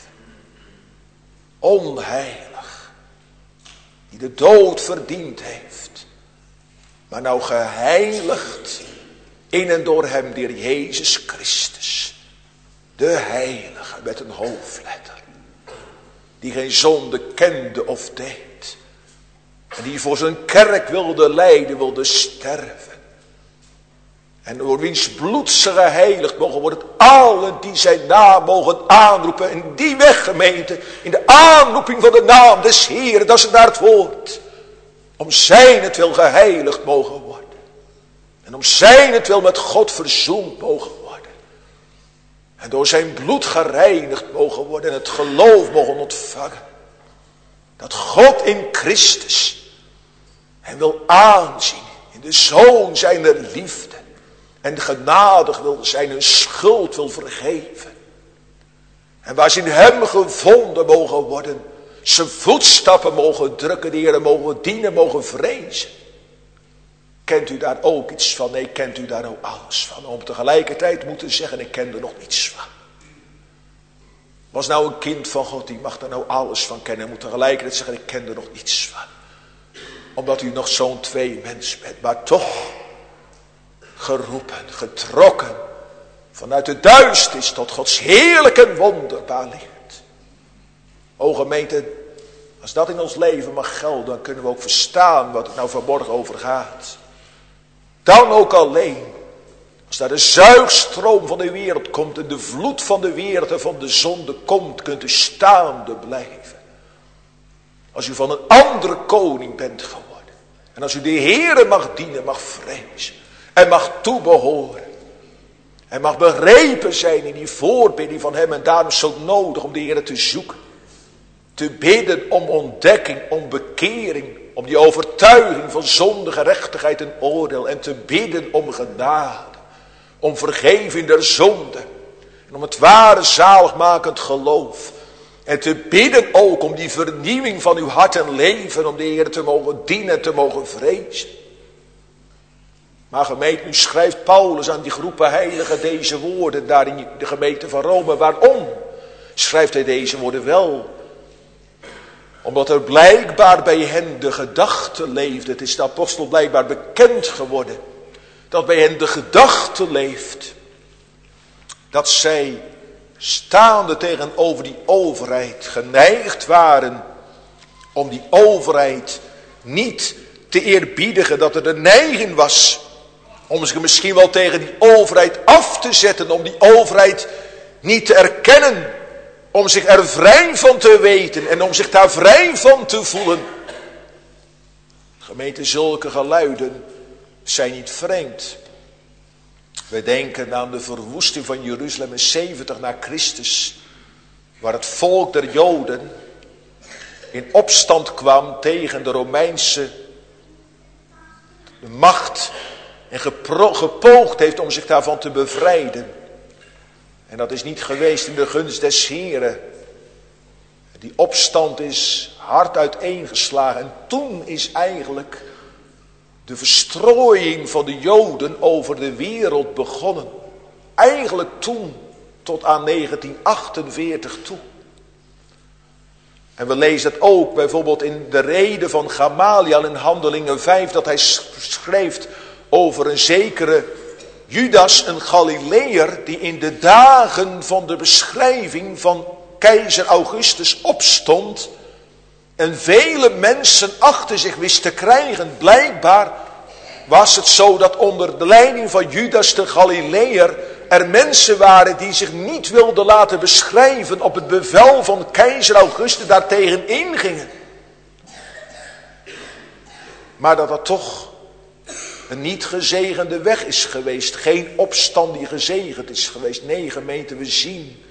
Onheilig. Die de dood verdiend heeft. Maar nou geheiligd in en door hem, de Jezus Christus. De heilige met een hoofdletter. Die geen zonde kende of deed. En die voor zijn kerk wilde lijden, wilde sterven. En door wiens bloed ze geheiligd mogen worden. Allen die zijn naam mogen aanroepen. En die weg, gemeente. In de aanroeping van de naam des Heeren. Dat is daar het woord. Om zijn het wil geheiligd mogen worden. En om zijn het wil met God verzoend mogen worden. En door zijn bloed gereinigd mogen worden. En het geloof mogen ontvangen. Dat God in Christus hem wil aanzien. In de Zoon zijner liefde. En genadig wil zijn, hun schuld wil vergeven. En waar ze in hem gevonden mogen worden. Zijn voetstappen mogen drukken, de Heer mogen dienen, mogen vrezen. Kent u daar ook iets van? Nee, kent u daar ook alles van? Om tegelijkertijd moeten zeggen, ik ken er nog niets van. Was nou een kind van God, die mag daar nou alles van kennen. En moet tegelijkertijd zeggen, ik ken er nog niets van. Omdat u nog zo'n tweemens bent, maar toch geroepen, getrokken, vanuit de duisternis tot Gods heerlijk en wonderbaar licht. O gemeente, als dat in ons leven mag gelden, dan kunnen we ook verstaan wat het nou vanmorgen over gaat. Dan ook alleen, als daar de zuigstroom van de wereld komt en de vloed van de wereld en van de zonde komt, kunt u staande blijven. Als u van een andere koning bent geworden. En als u de Heere mag dienen, mag vrezen. En mag toebehoren. En mag begrepen zijn in die voorbidding van hem. En daarom is het zo nodig om de Heere te zoeken. Te bidden om ontdekking, om bekering. Om die overtuiging van zonde, gerechtigheid en oordeel. En te bidden om genade. Om vergeving der zonde. En om het ware zaligmakend geloof. En te bidden ook om die vernieuwing van uw hart en leven. Om de Heer te mogen dienen en te mogen vrezen. Maar gemeente, nu schrijft Paulus aan die groepen heiligen deze woorden. Daar in de gemeente van Rome. Waarom schrijft hij deze woorden wel? Omdat er blijkbaar bij hen de gedachte leefde. Het is de apostel blijkbaar bekend geworden. Dat bij hen de gedachte leeft. Dat zij staande tegenover die overheid geneigd waren om die overheid niet te eerbiedigen. Dat er de neiging was om zich misschien wel tegen die overheid af te zetten. Om die overheid niet te erkennen. Om zich er vrij van te weten en om zich daar vrij van te voelen. Gemeente, zulke geluiden zijn niet vreemd. We denken aan de verwoesting van Jeruzalem in 70 na Christus. Waar het volk der Joden in opstand kwam tegen de Romeinse macht. En gepoogd heeft om zich daarvan te bevrijden. En dat is niet geweest in de gunst des Heren. Die opstand is hard uiteengeslagen. En toen is eigenlijk de verstrooiing van de Joden over de wereld begonnen. Eigenlijk toen, tot aan 1948 toe. En we lezen het ook bijvoorbeeld in de reden van Gamaliel in Handelingen 5. Dat hij schreef over een zekere Judas, een Galileër, die in de dagen van de beschrijving van keizer Augustus opstond. En vele mensen achter zich wist te krijgen. Blijkbaar was het zo dat onder de leiding van Judas de Galileër er mensen waren die zich niet wilden laten beschrijven op het bevel van keizer Augustus daartegen ingingen. Maar dat het toch een niet gezegende weg is geweest. Geen opstand die gezegend is geweest. Nee, gemeente, we zien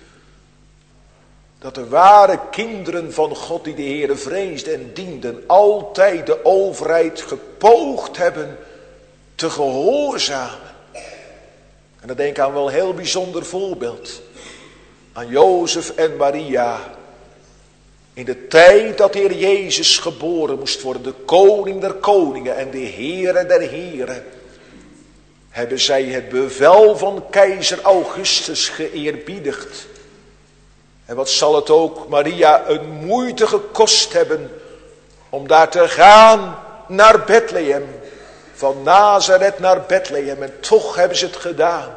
dat de ware kinderen van God die de Heere vreesden en dienden, altijd de overheid gepoogd hebben te gehoorzamen. En dan denk ik aan wel een heel bijzonder voorbeeld. Aan Jozef en Maria. In de tijd dat de Heer Jezus geboren moest worden, de koning der koningen en de Heere der heren, hebben zij het bevel van keizer Augustus geëerbiedigd. En wat zal het ook Maria een moeite gekost hebben om daar te gaan naar Bethlehem. Van Nazareth naar Bethlehem. En toch hebben ze het gedaan.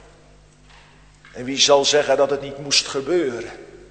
En wie zal zeggen dat het niet moest gebeuren?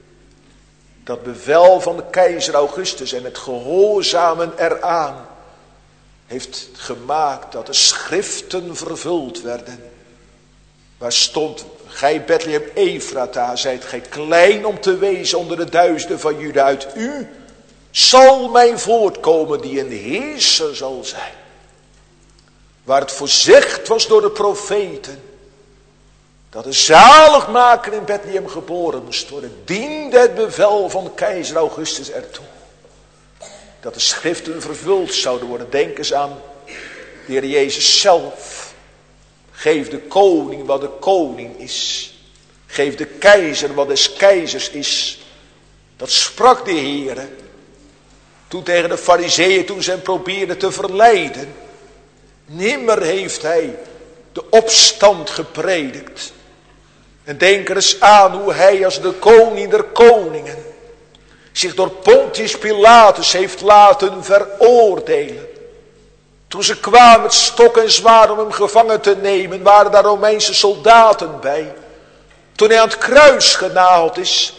Dat bevel van de keizer Augustus en het gehoorzamen eraan heeft gemaakt dat de schriften vervuld werden. Waar stond: gij Bethlehem Efrata, zijt gij klein om te wezen onder de duizenden van Juda. Uit u zal mij voortkomen die een heerser zal zijn. Waar het voorzegd was door de profeten dat de zaligmaker in Bethlehem geboren moest worden, diende het bevel van keizer Augustus ertoe. Dat de schriften vervuld zouden worden. Denk eens aan de Heer Jezus zelf. Geef de koning wat de koning is. Geef de keizer wat des keizers is. Dat sprak de Heer toen tegen de Farizeeën, toen ze hem probeerden te verleiden. Nimmer heeft hij de opstand gepredikt. En denk er eens aan hoe hij als de koning der koningen zich door Pontius Pilatus heeft laten veroordelen. Toen ze kwamen met stok en zwaard om hem gevangen te nemen, waren daar Romeinse soldaten bij. Toen hij aan het kruis genageld is,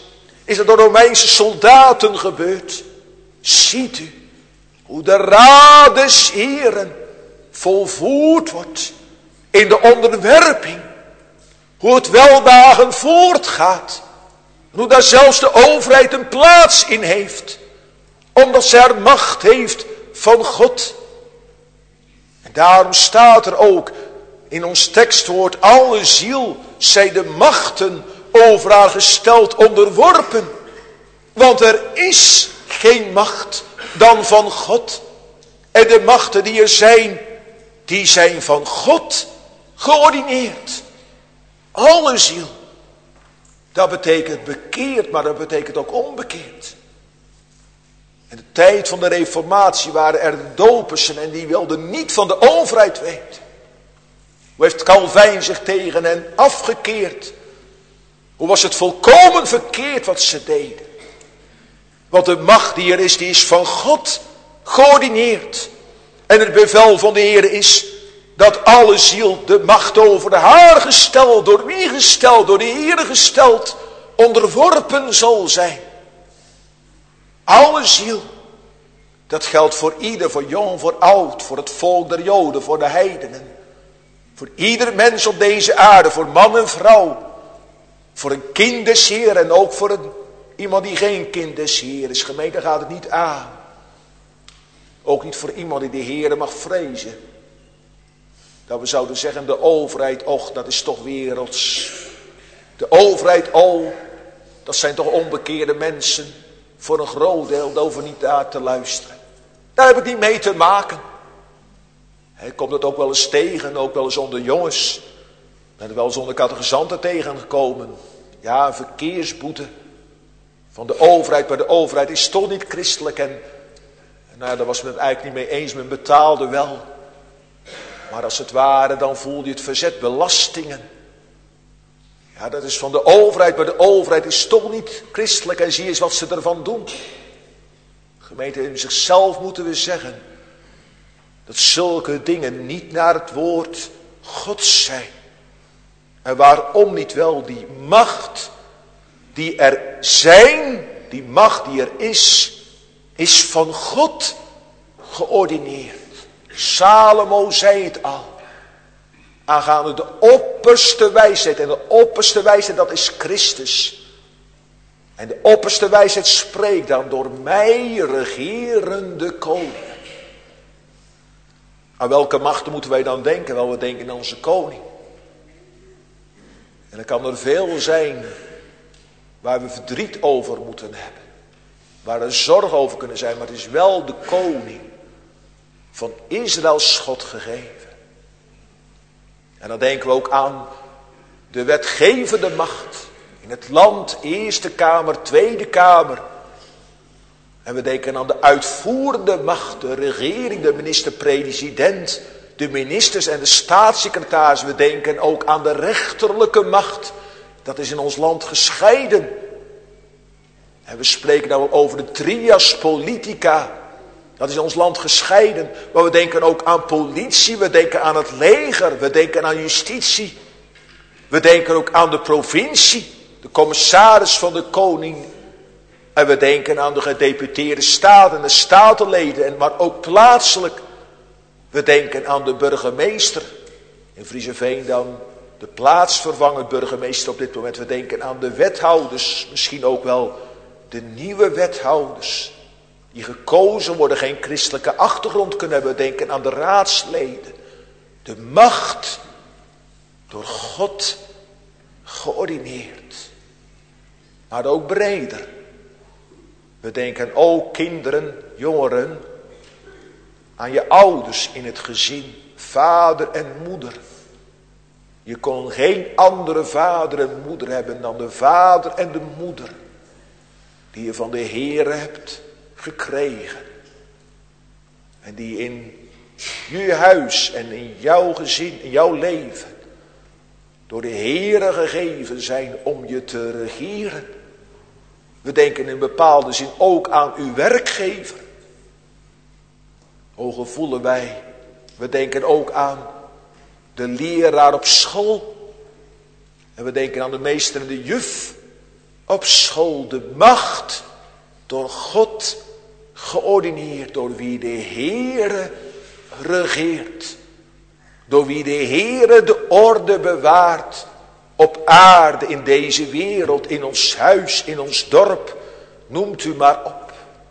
Is het door Romeinse soldaten gebeurd? Ziet u hoe de raad des Heren volvoerd wordt in de onderwerping. Hoe het weldagen voortgaat. Hoe daar zelfs de overheid een plaats in heeft. Omdat zij er macht heeft van God. En daarom staat er ook in ons tekstwoord: alle ziel zij de machten over haar gesteld onderworpen. Want er is geen macht dan van God. En de machten die er zijn, die zijn van God geordineerd. Alle ziel. Dat betekent bekeerd, maar dat betekent ook onbekeerd. In de tijd van de Reformatie waren er dopersen en die wilden niet van de overheid weten. Hoe heeft Calvijn zich tegen hen afgekeerd? Hoe was het volkomen verkeerd wat ze deden? Want de macht die er is, die is van God geordineerd. En het bevel van de Heer is dat alle ziel de macht over haar gesteld, door wie gesteld, door de Heer gesteld, onderworpen zal zijn. Alle ziel. Dat geldt voor ieder, voor jong, voor oud, voor het volk der Joden, voor de heidenen. Voor ieder mens op deze aarde, voor man en vrouw. Voor een kind des Heer en ook voor iemand die geen kind des Heer is. Gemeente, gaat het niet aan. Ook niet voor iemand die de Heer mag vrezen. Dat we zouden zeggen, de overheid, och, dat is toch werelds. De overheid, oh, dat zijn toch onbekeerde mensen. Voor een groot deel, daar hoeven we niet naar te luisteren. Daar heb ik niet mee te maken. Hij komt het ook wel eens tegen, ook wel eens onder jongens. Ik ben er wel eens onder catechizanten tegengekomen. Ja, een verkeersboete van de overheid, maar de overheid is toch niet christelijk. En nou, daar was men het eigenlijk niet mee eens, men betaalde wel. Maar als het ware, dan voelde je het verzet, belastingen. Ja, dat is van de overheid, maar de overheid is toch niet christelijk. En zie eens wat ze ervan doen. Gemeente, in zichzelf moeten we zeggen dat zulke dingen niet naar het woord Gods zijn. En waarom niet wel? Die macht die er zijn, die macht die er is van God geordineerd. Salomo zei het al. Aangaande de opperste wijsheid. En de opperste wijsheid, dat is Christus. En de opperste wijsheid spreekt dan door mij regerende koning. Aan welke machten moeten wij dan denken? Wel, we denken aan onze koning. En er kan er veel zijn waar we verdriet over moeten hebben. Waar er zorg over kunnen zijn. Maar het is wel de koning van Israëls God gegeven. En dan denken we ook aan de wetgevende macht. In het land, Eerste Kamer, Tweede Kamer. En we denken aan de uitvoerende macht, de regering, de minister-president, de ministers en de staatssecretaris. We denken ook aan de rechterlijke macht. Dat is in ons land gescheiden. En we spreken nou over de trias politica. Dat is in ons land gescheiden. Maar we denken ook aan politie, we denken aan het leger, we denken aan justitie. We denken ook aan de provincie, de commissaris van de koning. En we denken aan de gedeputeerde staten, de statenleden, maar ook plaatselijk. We denken aan de burgemeester. In Frieseveen dan de plaatsvervangend burgemeester op dit moment. We denken aan de wethouders, misschien ook wel de nieuwe wethouders. Die gekozen worden, geen christelijke achtergrond kunnen hebben. We denken aan de raadsleden. De macht door God geordineerd. Maar ook breder. We denken ook kinderen, jongeren, aan je ouders in het gezin. Vader en moeder. Je kon geen andere vader en moeder hebben dan de vader en de moeder. Die je van de Heer hebt gekregen. En die in je huis en in jouw gezin, in jouw leven, door de Heere gegeven zijn om je te regeren. We denken in bepaalde zin ook aan uw werkgever. O, gevoelen wij. We denken ook aan de leraar op school. En we denken aan de meester en de juf. op school de macht door God geordineerd, door wie de Heere regeert. Door wie de Heere de orde bewaart op aarde, in deze wereld, in ons huis, in ons dorp, noemt u maar op.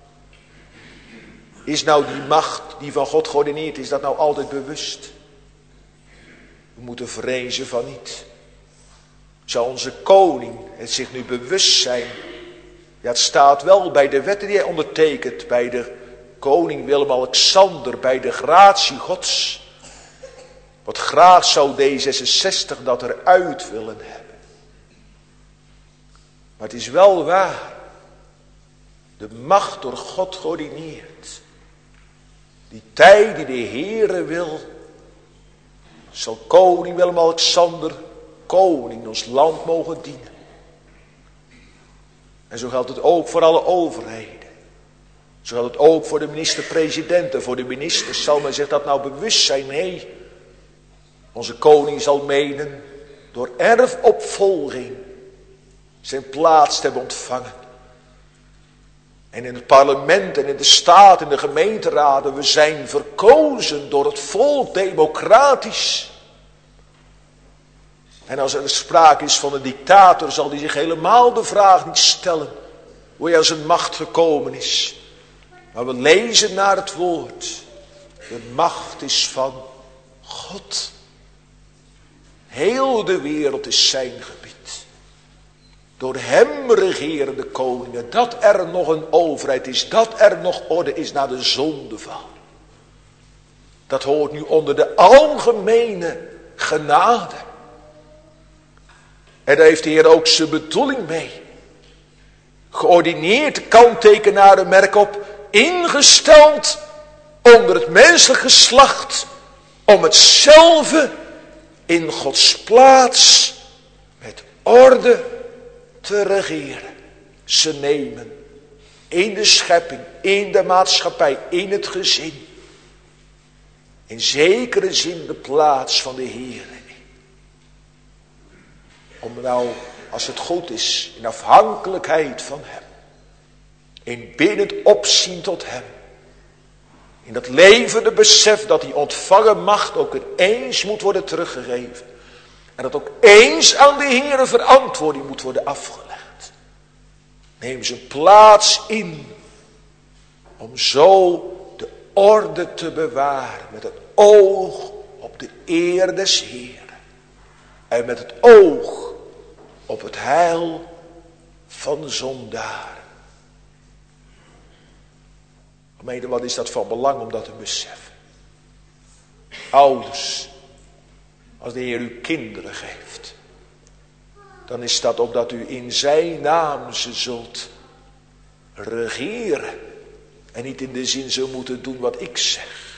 Is nou die macht die van God geordineerd is, dat nou altijd bewust? We moeten vrezen van niet. Zou onze koning het zich nu bewust zijn? Ja, het staat wel bij de wetten die hij ondertekent, bij de koning Willem-Alexander, bij de gratie Gods. Wat graag zou D66 dat eruit willen hebben. Maar het is wel waar. De macht door God geordineerd. Die tijd die de Heere wil, zal koning Willem-Alexander, koning in ons land mogen dienen. En zo geldt het ook voor alle overheden. Zo geldt het ook voor de minister-presidenten, voor de ministers. Zal men zich dat nou bewust zijn? Nee. Onze koning zal menen door erfopvolging zijn plaats te hebben ontvangen. En in het parlement en in de staat en de gemeenteraden, we zijn verkozen door het volk democratisch. En als er sprake is van een dictator, zal hij zich helemaal de vraag niet stellen hoe hij aan zijn macht gekomen is. Maar we lezen naar het woord. De macht is van God. Heel de wereld is zijn gebied. Door hem regeren de koningen. Dat er nog een overheid is. Dat er nog orde is na de zondeval. Dat hoort nu onder de algemene genade. En daar heeft de Heer ook zijn bedoeling mee. Geordineerd kanttekenarenmerk op. Ingesteld onder het menselijk geslacht. Om hetzelfde in Gods plaats met orde te regeren. Ze nemen in de schepping, in de maatschappij, in het gezin. In zekere zin de plaats van de Heer. Om nou, als het goed is, in afhankelijkheid van hem. In biddend opzien tot hem. In dat levende besef dat die ontvangen macht ook eens moet worden teruggegeven. En dat ook eens aan de Heere verantwoording moet worden afgelegd. Neem zijn plaats in. Om zo de orde te bewaren. Met het oog op de eer des Heeren. En met het oog op het heil van de zondaar. Gemeente, wat is dat van belang om dat te beseffen? Ouders, als de Heer u kinderen geeft, dan is dat opdat u in zijn naam ze zult regeren. En niet in de zin zult moeten doen wat ik zeg.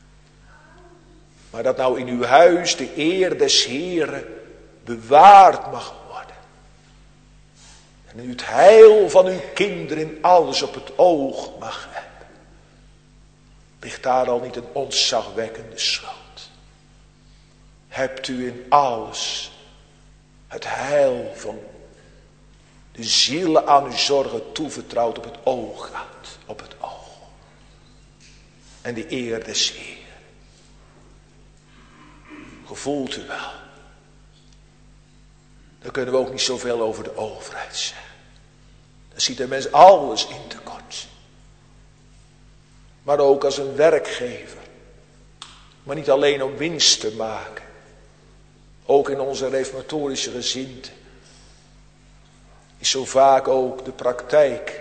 Maar dat nou in uw huis de eer des Heeren bewaard mag worden. En u het heil van uw kinderen in alles op het oog mag hebben. Ligt daar al niet een ontzagwekkende schuld? Hebt u in alles het heil van de zielen aan uw zorgen toevertrouwd op het oog gehad? Op het oog. En de eer des Heeren. Gevoelt u wel? Dan kunnen we ook niet zoveel over de overheid zeggen. Dan ziet de mens alles in tekort. Maar ook als een werkgever. Maar niet alleen om winst te maken. Ook in onze reformatorische gezindte. Is zo vaak ook de praktijk.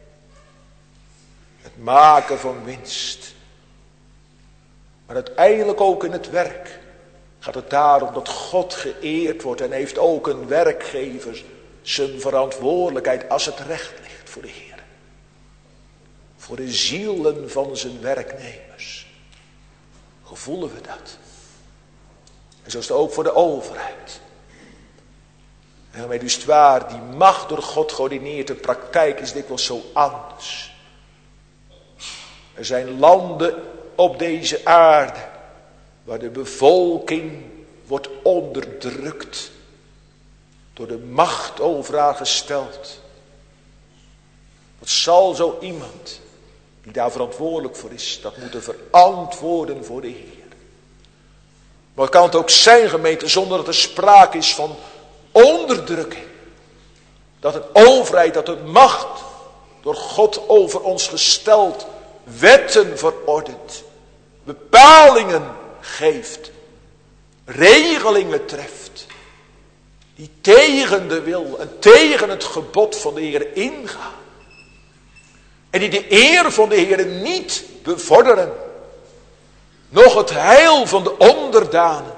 Het maken van winst. Maar uiteindelijk ook in het werk. Gaat het daarom dat God geëerd wordt. En heeft ook een werkgever zijn verantwoordelijkheid als het recht ligt voor de Heer. Voor de zielen van zijn werknemers. Gevoelen we dat? En zo is het ook voor de overheid. En daarmee is het waar, die macht door God geordineerd. De praktijk is dikwijls zo anders. Er zijn landen op deze aarde waar de bevolking wordt onderdrukt. door de macht over haar gesteld. Wat zal zo iemand die daar verantwoordelijk voor is, dat moeten verantwoorden voor de Heer. Maar kan het ook zijn, gemeente, zonder dat er sprake is van onderdrukking. Dat een overheid, dat een macht door God over ons gesteld, wetten verordent, bepalingen geeft, regelingen treft, die tegen de wil en tegen het gebod van de Heer ingaan. En die de eer van de Heer niet bevorderen, noch het heil van de onderdanen.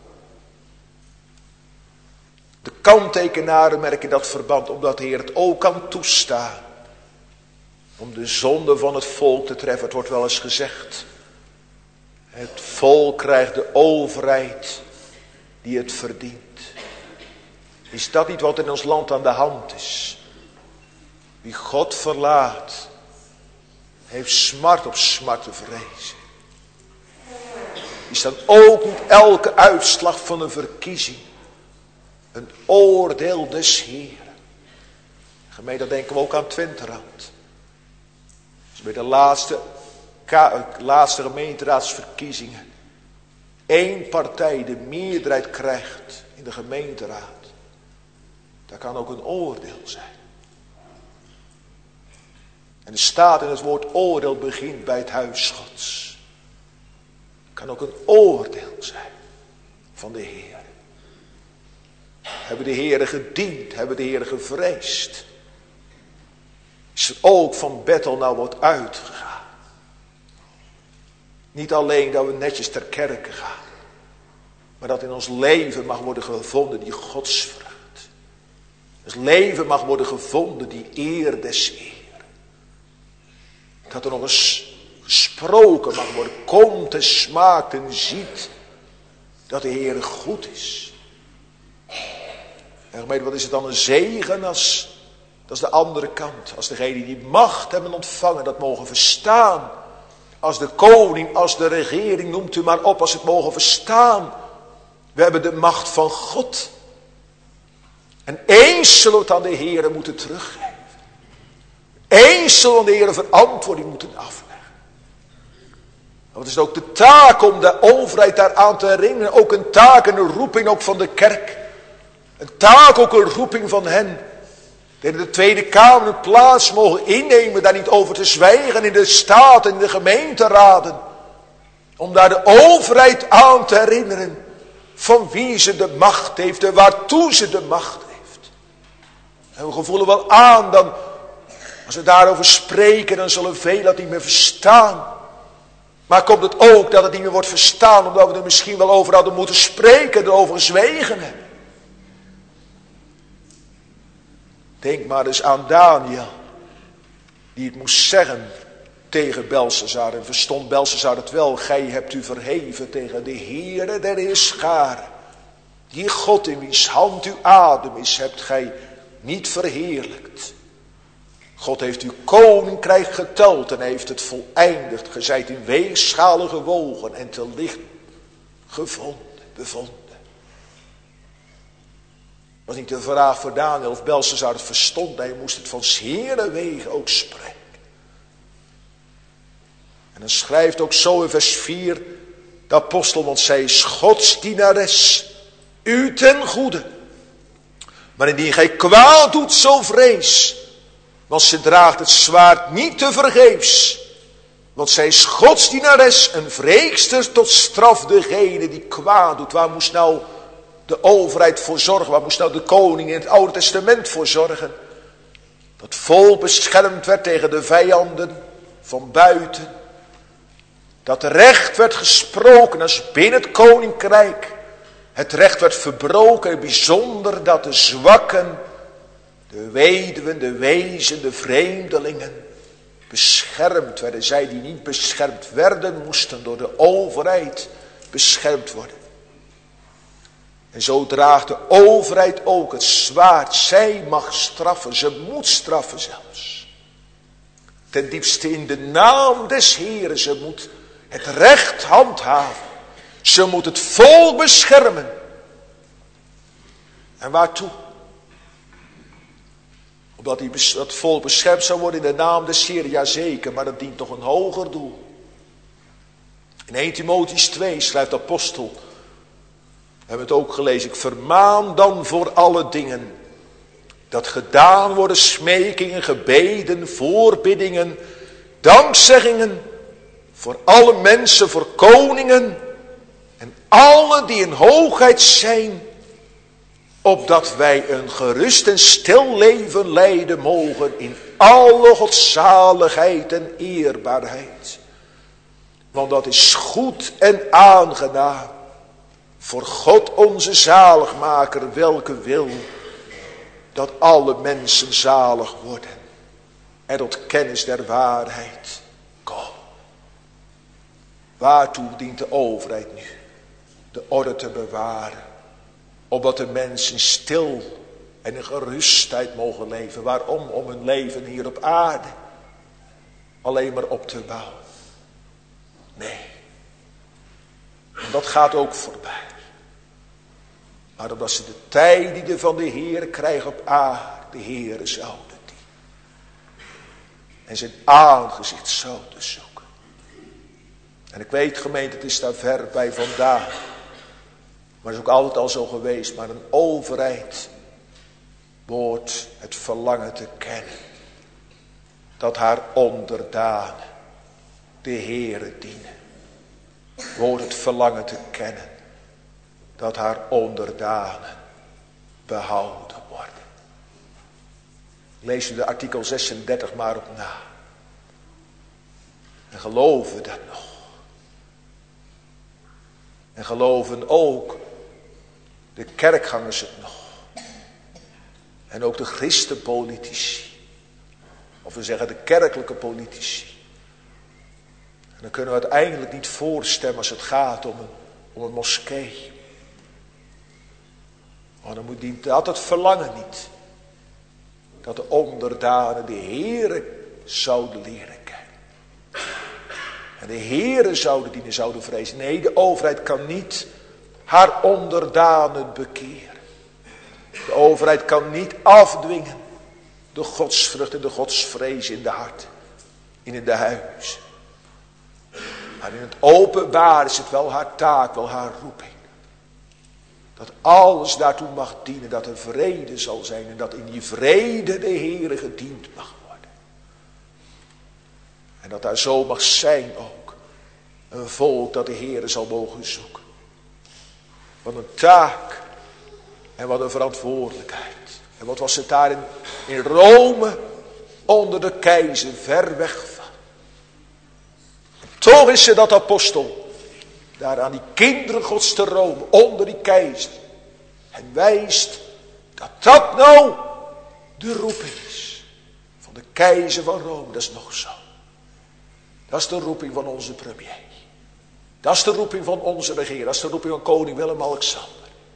De kanttekenaren merken dat verband, omdat de Heer het ook kan toestaan om de zonde van het volk te treffen. Het wordt wel eens gezegd, het volk krijgt de overheid die het verdient. Is dat niet wat in ons land aan de hand is? Wie God verlaat, heeft smart op smart te vrezen. Is dan ook niet elke uitslag van een verkiezing een oordeel des Heeren? Gemeente, dan denken we ook aan Twenterand. Dus bij de laatste gemeenteraadsverkiezingen 1 partij de meerderheid krijgt in de gemeenteraad. Dat kan ook een oordeel zijn. En er staat in het woord oordeel begint bij het huis Gods. Het kan ook een oordeel zijn van de Heer. Hebben de Heere gediend, hebben de Heere gevreesd. Is er ook van Bethel nou wat uitgegaan. Niet alleen dat we netjes ter kerke gaan, maar dat in ons leven mag worden gevonden die godsvrucht. Ons leven mag worden gevonden die eer des Heer. Dat er nog eens gesproken mag worden. Komt en smaakt en ziet dat de Heer goed is. En gemeente, wat is het dan een zegen als... Dat is de andere kant. Als degenen die macht hebben ontvangen dat mogen verstaan. Als de koning, als de regering, noemt u maar op, als het mogen verstaan. We hebben de macht van God. En eens zullen we het aan de Heer moeten teruggeven. Eens zullen we aan de Heer verantwoording moeten afleggen. Want het is ook de taak om de overheid daaraan te herinneren. Ook een taak en een roeping ook van de kerk. Een taak, ook een roeping van hen. Die in de Tweede Kamer een plaats mogen innemen. Daar niet over te zwijgen in de staat en in de gemeenteraden. Om daar de overheid aan te herinneren. Van wie ze de macht heeft en waartoe ze de macht heeft. En we gevoelen wel aan dan. Als we daarover spreken, dan zullen velen dat niet meer verstaan. Maar komt het ook dat het niet meer wordt verstaan, omdat we er misschien wel over hadden moeten spreken, erover gezwegen hebben. Denk maar eens aan Daniel, die het moest zeggen tegen Belshazzar. En verstond Belshazzar het wel, gij hebt u verheven tegen de Heere der Heerscharen. Die God in wiens hand uw adem is, hebt gij niet verheerlijkt. God heeft uw koninkrijk geteld en heeft het voleindigd. Ge zijt in weegschalen gewogen en te licht bevonden. Was niet de vraag voor Daniel of Belshazzar het verstond. Hij moest het van 's Heeren wegen ook spreken. En dan schrijft ook zo in vers 4 de apostel, want zij is Gods dienares, u ten goede. Maar indien gij kwaad doet, zo vrees. Want ze draagt het zwaard niet te vergeefs. Want zij is Gods dienares, een wreekster tot straf degene die kwaad doet. Waar moest nou de overheid voor zorgen? Waar moest nou de koning in het Oude Testament voor zorgen? Dat volk beschermd werd tegen de vijanden van buiten. Dat recht werd gesproken als binnen het koninkrijk. Het recht werd verbroken, bijzonder dat de zwakken, de weduwen, de wezen, de vreemdelingen beschermd werden. Zij die niet beschermd werden, moesten door de overheid beschermd worden. En zo draagt de overheid ook het zwaard. Zij mag straffen, ze moet straffen zelfs. Ten diepste in de naam des Heeren, ze moet het recht handhaven. Ze moet het volk beschermen. En waartoe? Omdat het volk beschermd zou worden in de naam des Heeren, ja zeker, maar dat dient toch een hoger doel. In 1 Timotheüs 2 schrijft de apostel, we hebben het ook gelezen, ik vermaan dan voor alle dingen, dat gedaan worden smekingen, gebeden, voorbiddingen, dankzeggingen, voor alle mensen, voor koningen en alle die in hoogheid zijn, opdat wij een gerust en stil leven leiden mogen in alle godzaligheid en eerbaarheid. Want dat is goed en aangenaam voor God onze zaligmaker, welke wil dat alle mensen zalig worden en tot kennis der waarheid komen. Waartoe dient de overheid nu? De orde te bewaren, opdat de mensen stil en in gerustheid mogen leven. Waarom? Om hun leven hier op aarde alleen maar op te bouwen. Nee, want dat gaat ook voorbij. Maar omdat ze de tijden van de Heer krijgen op aarde, de Heere zouden dienen. En zijn aangezicht zouden zoeken. En ik weet, gemeente, het is daar ver bij vandaan. Maar het is ook altijd al zo geweest. Maar een overheid behoort het verlangen te kennen. Dat haar onderdanen de Heere dienen. Behoort het verlangen te kennen. Dat haar onderdanen behouden worden. Lees u de artikel 36 maar op na. En geloven dat nog. En geloven ook de kerkgangers het nog. En ook de christenpolitici. Of we zeggen de kerkelijke politici. En dan kunnen we uiteindelijk niet voorstemmen als het gaat om een moskee. Maar dan dient dat het verlangen niet. Dat de onderdanen de Heere zouden leren kennen. En de Heere zouden dienen, zouden vrezen. Nee, de overheid kan niet haar onderdanen bekeren. De overheid kan niet afdwingen de godsvrucht en de godsvrees in de hart. In de huis. Maar in het openbaar is het wel haar taak, wel haar roeping. Dat alles daartoe mag dienen, dat er vrede zal zijn. En dat in die vrede de Heere gediend mag worden. En dat daar zo mag zijn ook. Een volk dat de Heere zal mogen zoeken. Wat een taak. En wat een verantwoordelijkheid. En wat was het daar in Rome onder de keizer ver weg van. En toch is ze dat apostel. Daar aan die kinderen gods te Rome, onder die keizer. En wijst dat dat nou de roeping is. Van de keizer van Rome, dat is nog zo. Dat is de roeping van onze premier. Dat is de roeping van onze regering. Dat is de roeping van koning Willem-Alexander.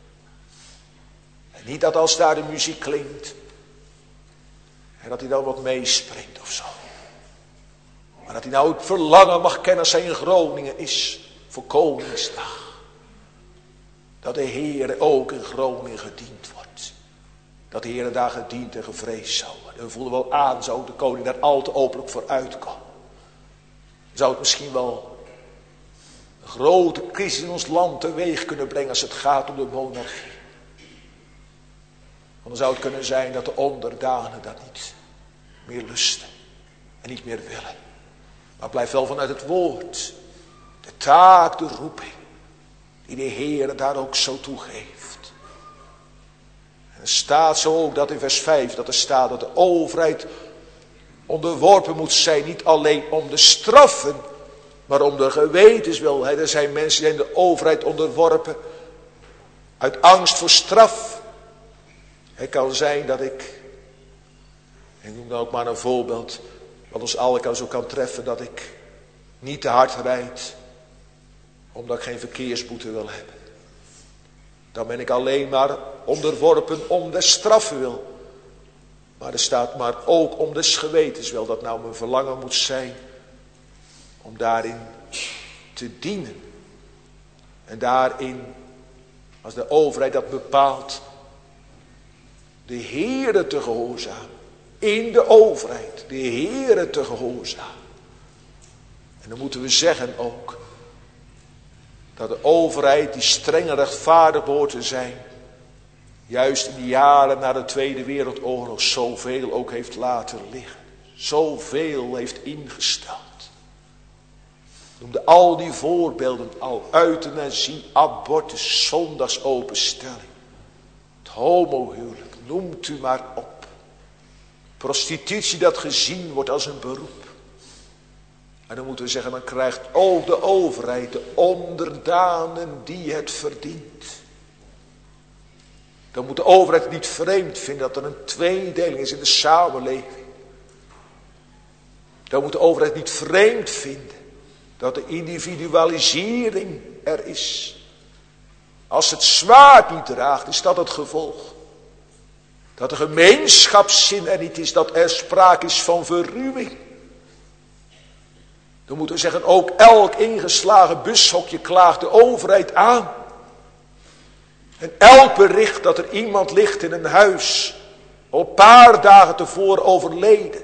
En niet dat als daar de muziek klinkt. En dat hij dan wat meespringt of zo. Maar dat hij nou het verlangen mag kennen als hij in Groningen is. Voor Koningsdag. Dat de Heere ook in Groningen gediend wordt. Dat de Heere daar gediend en gevreesd zou worden. En we voelen wel aan, zou de koning daar al te openlijk voor uitkomen. Zou het misschien wel een grote crisis in ons land teweeg kunnen brengen als het gaat om de monarchie. Want dan zou het kunnen zijn dat de onderdanen dat niet meer lusten. En niet meer willen. Maar het blijft wel vanuit het woord. De taak, de roeping. Die de Heer daar ook zo toegeeft. En er staat zo ook dat in vers 5. Dat er staat dat de overheid onderworpen moet zijn. Niet alleen om de straffen. Maar om de gewetenswil. Er zijn mensen die zijn de overheid onderworpen. Uit angst voor straf. Het kan zijn dat ik noem dan ook maar een voorbeeld. Wat ons allen zo kan treffen. Dat ik niet te hard rijd. Omdat ik geen verkeersboete wil hebben. Dan ben ik alleen maar onderworpen om des straffen wil. Maar er staat maar ook om des gewetens wil. Dat nou mijn verlangen moet zijn. Om daarin te dienen. En daarin, als de overheid dat bepaalt. De Heere te gehoorzamen. in de overheid de Heere te gehoorzamen. En dan moeten we zeggen ook dat de overheid die streng en rechtvaardig behoort te zijn, juist in de jaren na de Tweede Wereldoorlog zoveel ook heeft laten liggen. Zoveel heeft ingesteld. Noemde al die voorbeelden al: euthanasie, abortus, zondagsopenstelling, het homohuwelijk, noemt u maar op. Prostitutie dat gezien wordt als een beroep. En dan moeten we zeggen, dan krijgt ook de overheid de onderdanen die het verdient. Dan moet de overheid niet vreemd vinden dat er een tweedeling is in de samenleving. Dan moet de overheid niet vreemd vinden dat de individualisering er is. Als het zwaard niet draagt, is dat het gevolg. Dat de gemeenschapszin er niet is, dat er sprake is van verruwing. Dan moeten we zeggen, ook elk ingeslagen bushokje klaagt de overheid aan. En elk bericht dat er iemand ligt in een huis, al een paar dagen tevoren overleden,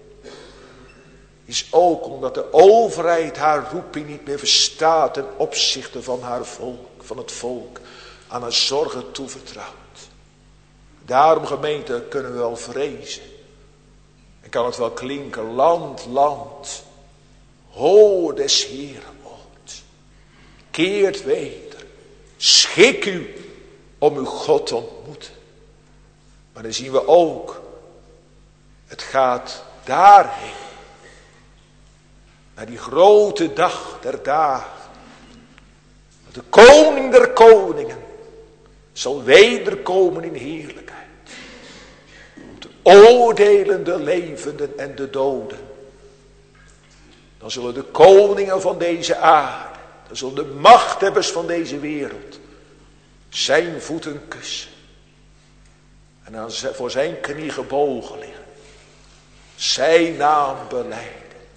is ook omdat de overheid haar roeping niet meer verstaat ten opzichte van haar volk, van het volk, aan haar zorgen toevertrouwt. Daarom, gemeente, kunnen we wel vrezen. En kan het wel klinken: land, land, hoor des Heeren woord. Keert weder, schik u om uw God te ontmoeten. Maar dan zien we ook, het gaat daarheen. Naar die grote dag der dagen. Dat de koning der koningen zal wederkomen in heerlijkheid. Om te oordelen de levenden en de doden. Dan zullen de koningen van deze aarde, dan zullen de machthebbers van deze wereld zijn voeten kussen. En dan voor zijn knie gebogen liggen. Zijn naam belijden.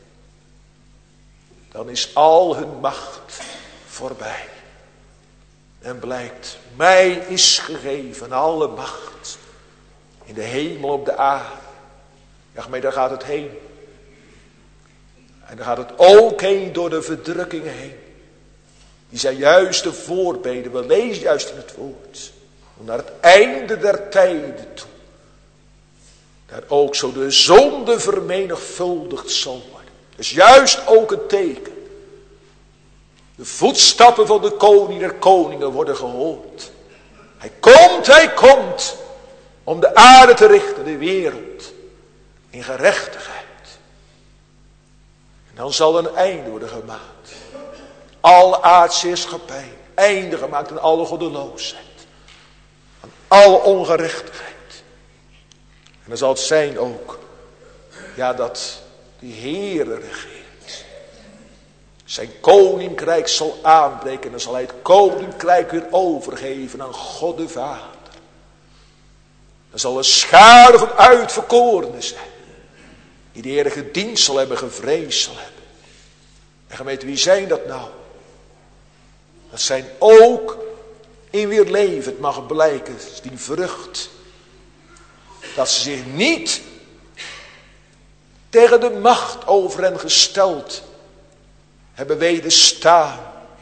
Dan is al hun macht voorbij. En blijkt, mij is gegeven alle macht. In de hemel, op de aarde. Ja, maar daar gaat het heen. En daar gaat het ook heen door de verdrukkingen heen. Die zijn juist de voorbeden. We lezen juist in het woord. Om naar het einde der tijden toe. Daar ook zo de zonde vermenigvuldigd zal worden. Dus juist ook een teken. De voetstappen van de koning der koningen worden gehoord. Hij komt om de aarde te richten, de wereld, in gerechtigheid. En dan zal een einde worden gemaakt. Alle aardse heerschappij, einde gemaakt aan alle goddeloosheid. Aan alle ongerechtigheid. En dan zal het zijn ook, ja, dat die Heere regeert. Zijn koninkrijk zal aanbreken en dan zal hij het koninkrijk weer overgeven aan God de Vader. Dan zal een schare van uitverkorenen zijn. Die de Heere gediend zal hebben, gevreesd zal hebben. En gemeente, wie zijn dat nou? Dat zijn ook in wie leven het mag blijken, die vrucht. Dat ze zich niet tegen de macht over hen gesteld hebben wederstaan.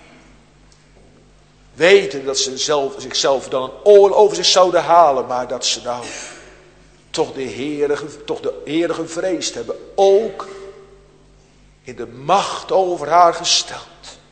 Weten dat ze zichzelf dan een oorlog over zich zouden halen. Maar dat ze nou toch de Heere gevreesd hebben. Ook in de macht over haar gesteld.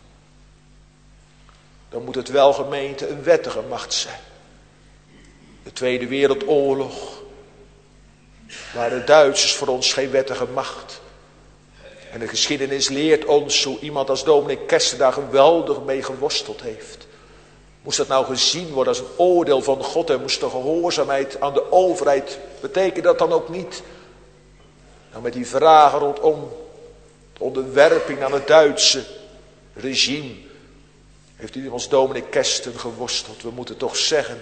Dan moet het wel, gemeente, een wettige macht zijn. De Tweede Wereldoorlog waren de Duitsers voor ons geen wettige macht. En de geschiedenis leert ons hoe iemand als dominee Kester daar geweldig mee geworsteld heeft. Moest dat nou gezien worden als een oordeel van God en moest de gehoorzaamheid aan de overheid, betekent dat dan ook niet? Nou, met die vragen rondom de onderwerping aan het Duitse regime heeft u als dominee Kester geworsteld. We moeten toch zeggen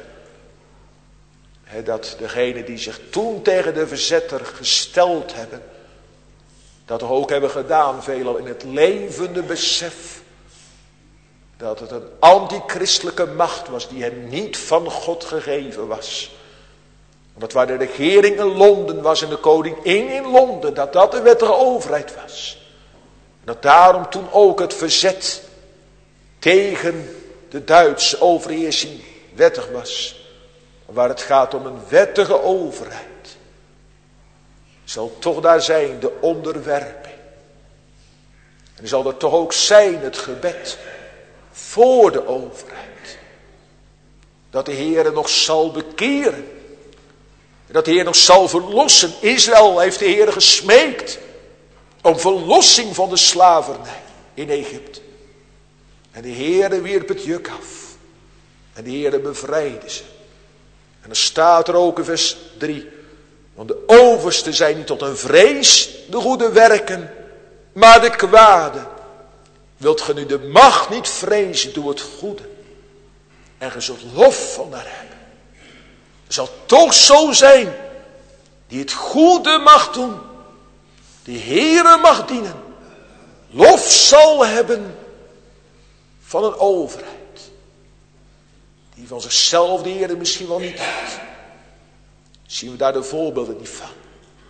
dat degenen die zich toen tegen de verzetter gesteld hebben, dat we ook hebben gedaan, veelal in het levende besef dat het een antichristelijke macht was die hen niet van God gegeven was. Omdat waar de regering in Londen was en de koningin in Londen, dat de wettige overheid was. En dat daarom toen ook het verzet tegen de Duitse overheersing wettig was. Maar waar het gaat om een wettige overheid, zal toch daar zijn de onderwerping. En er zal er toch ook zijn het gebed voor de overheid. Dat de Heer nog zal bekeren. Dat de Heer nog zal verlossen. Israël heeft de Heer gesmeekt om verlossing van de slavernij in Egypte. En de Heer wierp het juk af. En de Heer bevrijdde ze. En dan staat er ook in vers 3. Want de oversten zijn niet tot een vrees de goede werken, maar de kwade. Wilt ge nu de macht niet vrezen, doe het goede. En ge zult lof van haar hebben. Het zal toch zo zijn, die het goede mag doen, die Heere mag dienen, lof zal hebben van een overheid. Die van zichzelf de Heere misschien wel niet heeft. Zien we daar de voorbeelden niet van.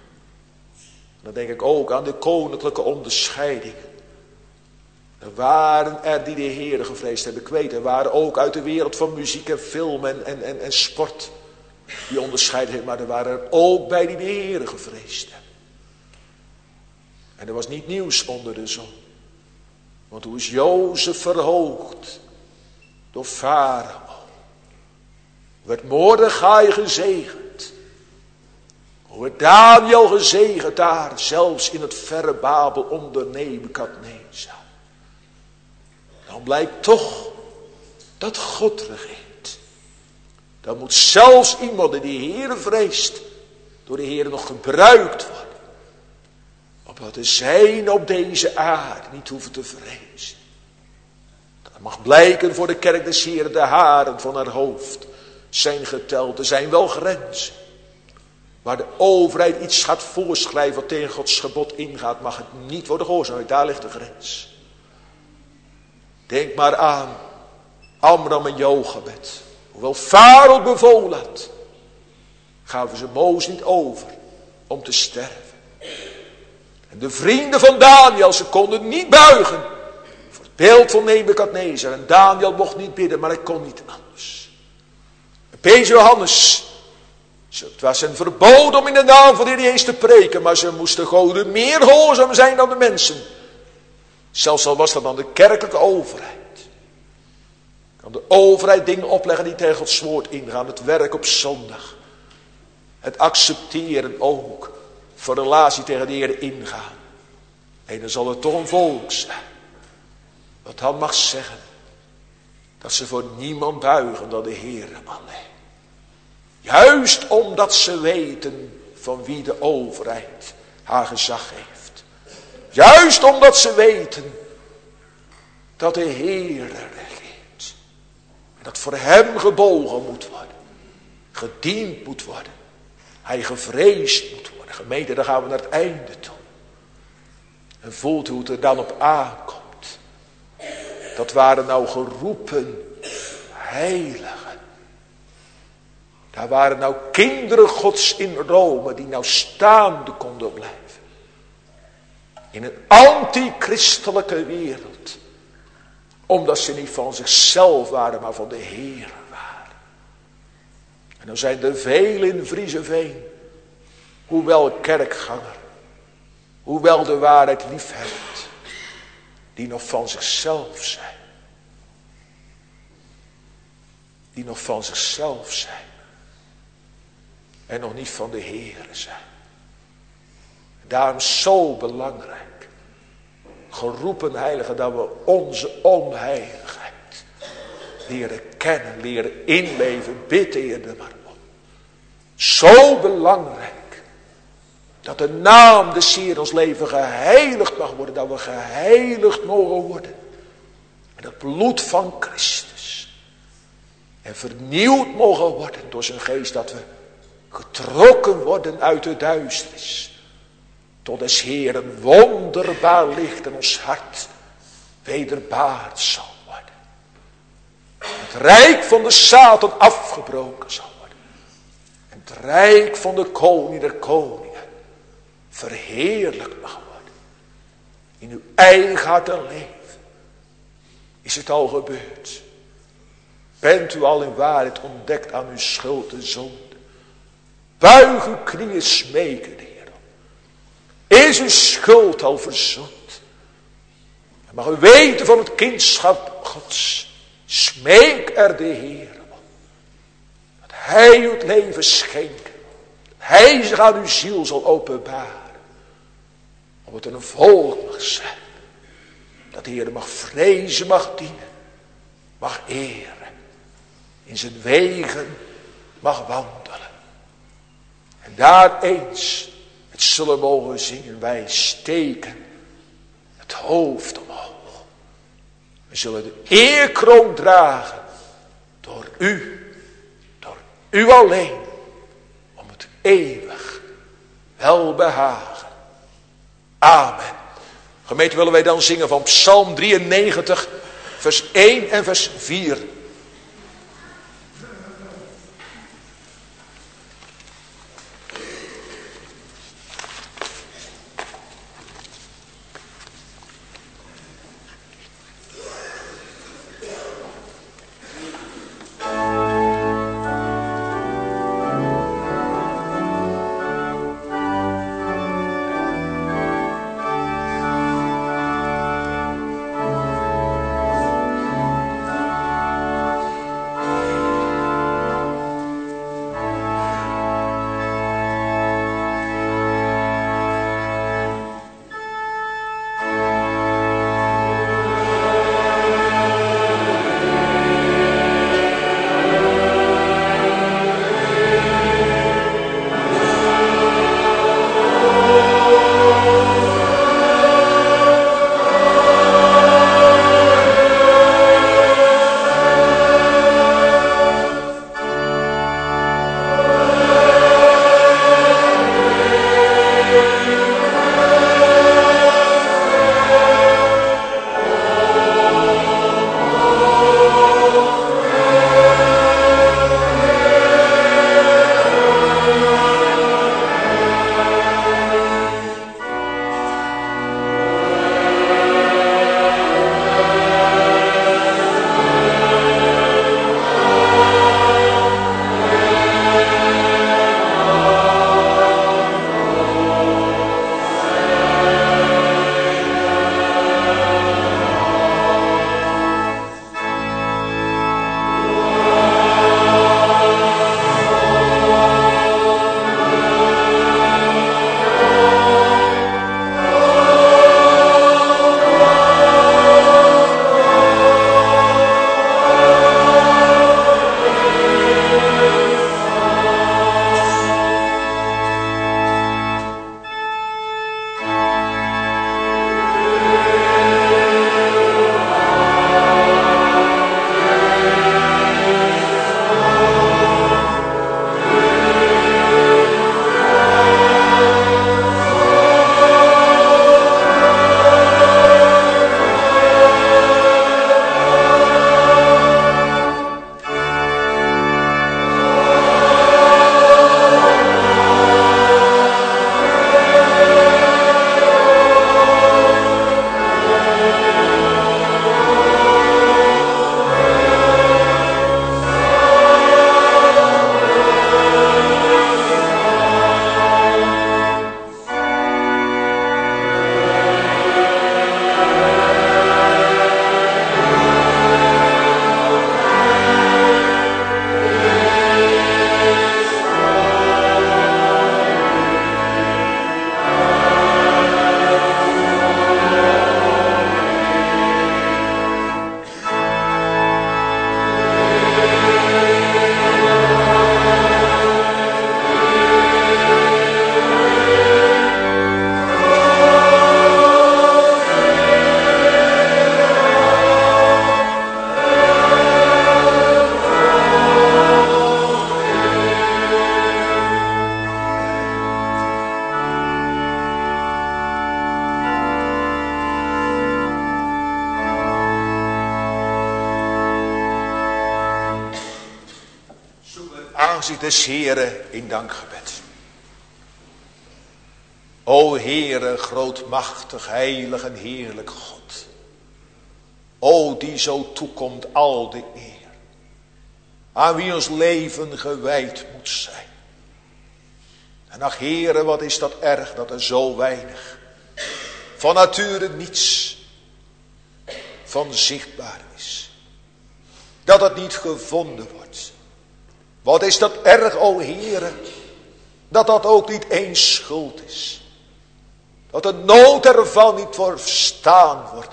Dan denk ik ook aan de koninklijke onderscheidingen. Er waren er die de Heere gevreesd hebben. Ik weet, er waren ook uit de wereld van muziek en film en sport die onderscheiden. Maar er waren er ook bij die de Heere gevreesd hebben. En er was niet nieuws onder de zon. Want hoe is Jozef verhoogd door Farao? Werd Mordechai gezegend. Hoe werd Daniel gezegend daar, zelfs in het verre Babel onder Nebukadnezar. Dan blijkt toch dat God regeert. Dan moet zelfs iemand die de Heere vreest, door de Heere nog gebruikt worden. Opdat de zijnen op deze aarde niet hoeven te vrezen. Dat mag blijken voor de kerk des Heeren, de haren van haar hoofd zijn geteld. Er zijn wel grenzen. Waar de overheid iets gaat voorschrijven wat tegen Gods gebod ingaat, mag het niet worden gehoorzaamd. Daar ligt de grens. Denk maar aan Amram en Jochebed. Hoewel Farao bevolen had, gaven ze Mozes niet over om te sterven. En de vrienden van Daniel, ze konden niet buigen voor het beeld van Nebukadnezar. En Daniel mocht niet bidden, maar hij kon niet anders. Petrus Johannes, het was een verbod om in de naam van de Heer Jezus te preken, maar ze moesten goden meer gehoorzaam zijn dan de mensen. Zelfs al was dat dan de kerkelijke overheid. Kan de overheid dingen opleggen die tegen Gods woord ingaan. Het werk op zondag. Het accepteren ook. Voor relatie tegen de Heer ingaan. En dan zal er toch een volk zijn. Wat dan mag zeggen. Dat ze voor niemand buigen dan de Heer alleen. Juist omdat ze weten van wie de overheid haar gezag heeft. Juist omdat ze weten dat de Heer regeert. En dat voor hem gebogen moet worden. Gediend moet worden. Hij gevreesd moet worden. Gemeente, dan gaan we naar het einde toe. En voelt hoe het er dan op aankomt. Dat waren nou geroepen heiligen. Daar waren nou kinderen Gods in Rome die nou staande konden blijven. In een antichristelijke wereld. Omdat ze niet van zichzelf waren, maar van de Heer waren. En dan zijn er velen in Vriezenveen. Hoewel kerkganger. Hoewel de waarheid liefhebbend. Die nog van zichzelf zijn. Die nog van zichzelf zijn. En nog niet van de Heere zijn. Daarom zo belangrijk. Geroepen heiligen dat we onze onheiligheid leren kennen, leren inleven. Bid de Heer er maar om. Zo belangrijk. Dat de naam des Heeren in ons leven geheiligd mag worden. Dat we geheiligd mogen worden. En het bloed van Christus. En vernieuwd mogen worden door zijn geest. Dat we getrokken worden uit de duisternis. Tot des Heeren wonderbaar licht in ons hart wederbaard zal worden. Het rijk van de Satan afgebroken zal worden. En het rijk van de koning der koningen verheerlijkt mag worden. In uw eigen hart en leven is het al gebeurd. Bent u al in waarheid ontdekt aan uw schuld en zonde? Buig uw knieën smeken, de Heer. Is uw schuld al verzoend? En mag u weten van het kindschap Gods. Smeek er de Heer om. Dat Hij u het leven schenkt. Hij zich aan uw ziel zal openbaren. Om het een volk mag zijn. Dat de Heer mag vrezen, mag dienen. Mag eren. In zijn wegen mag wandelen. En daar eens het zullen mogen zingen. Wij steken het hoofd omhoog. We zullen de eerkroon dragen. Door u alleen. Om het eeuwig welbehagen. Amen. Gemeente, willen wij dan zingen van Psalm 93 vers 1 en vers 4. aangezicht des Heeren in dankgebed. O Heere, grootmachtig, heilig en heerlijk God. O, die zo toekomt al de eer. Aan wie ons leven gewijd moet zijn. En ach Heere, wat is dat erg dat er zo weinig, van nature niets, van zichtbaar is. Dat het niet gevonden wordt. Wat is dat erg, o Heere, dat dat ook niet eens schuld is. Dat de nood ervan niet verstaan wordt.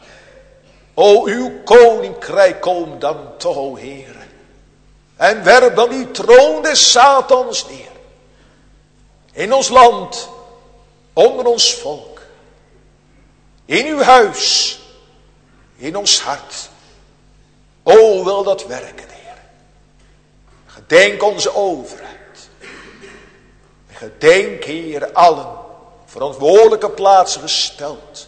O, uw koninkrijk kom dan toch, o Heere. En werp dan die troon des Satans neer. In ons land, onder ons volk. In uw huis, in ons hart. O, wil dat werken, Heer. Gedenk onze overheid. En gedenk, Heer, allen verantwoordelijke plaatsen gesteld.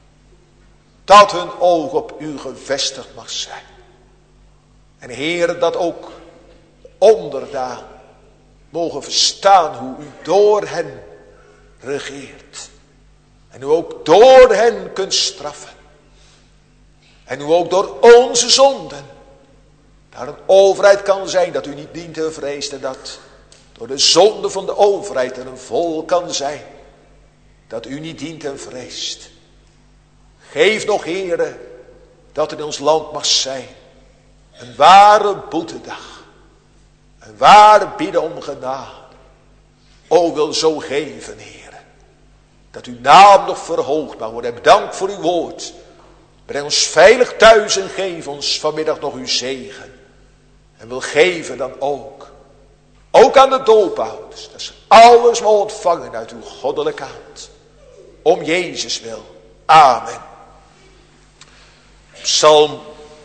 Dat hun oog op u gevestigd mag zijn. En Heer, dat ook onderdaan mogen verstaan hoe u door hen regeert. En u ook door hen kunt straffen. En u ook door onze zonden daar een overheid kan zijn dat u niet dient en vreest. En dat door de zonde van de overheid er een volk kan zijn dat u niet dient en vreest. Geef nog, Heere, dat in ons land mag zijn een ware boetedag. Een ware bidden om genade. O, wil zo geven, Heere, dat uw naam nog verhoogd mag worden. En bedankt voor uw woord. Breng ons veilig thuis en geef ons vanmiddag nog uw zegen. En wil geven dan ook aan de doopouders, dat ze alles mogen ontvangen uit uw goddelijke hand. Om Jezus wil. Amen. Psalm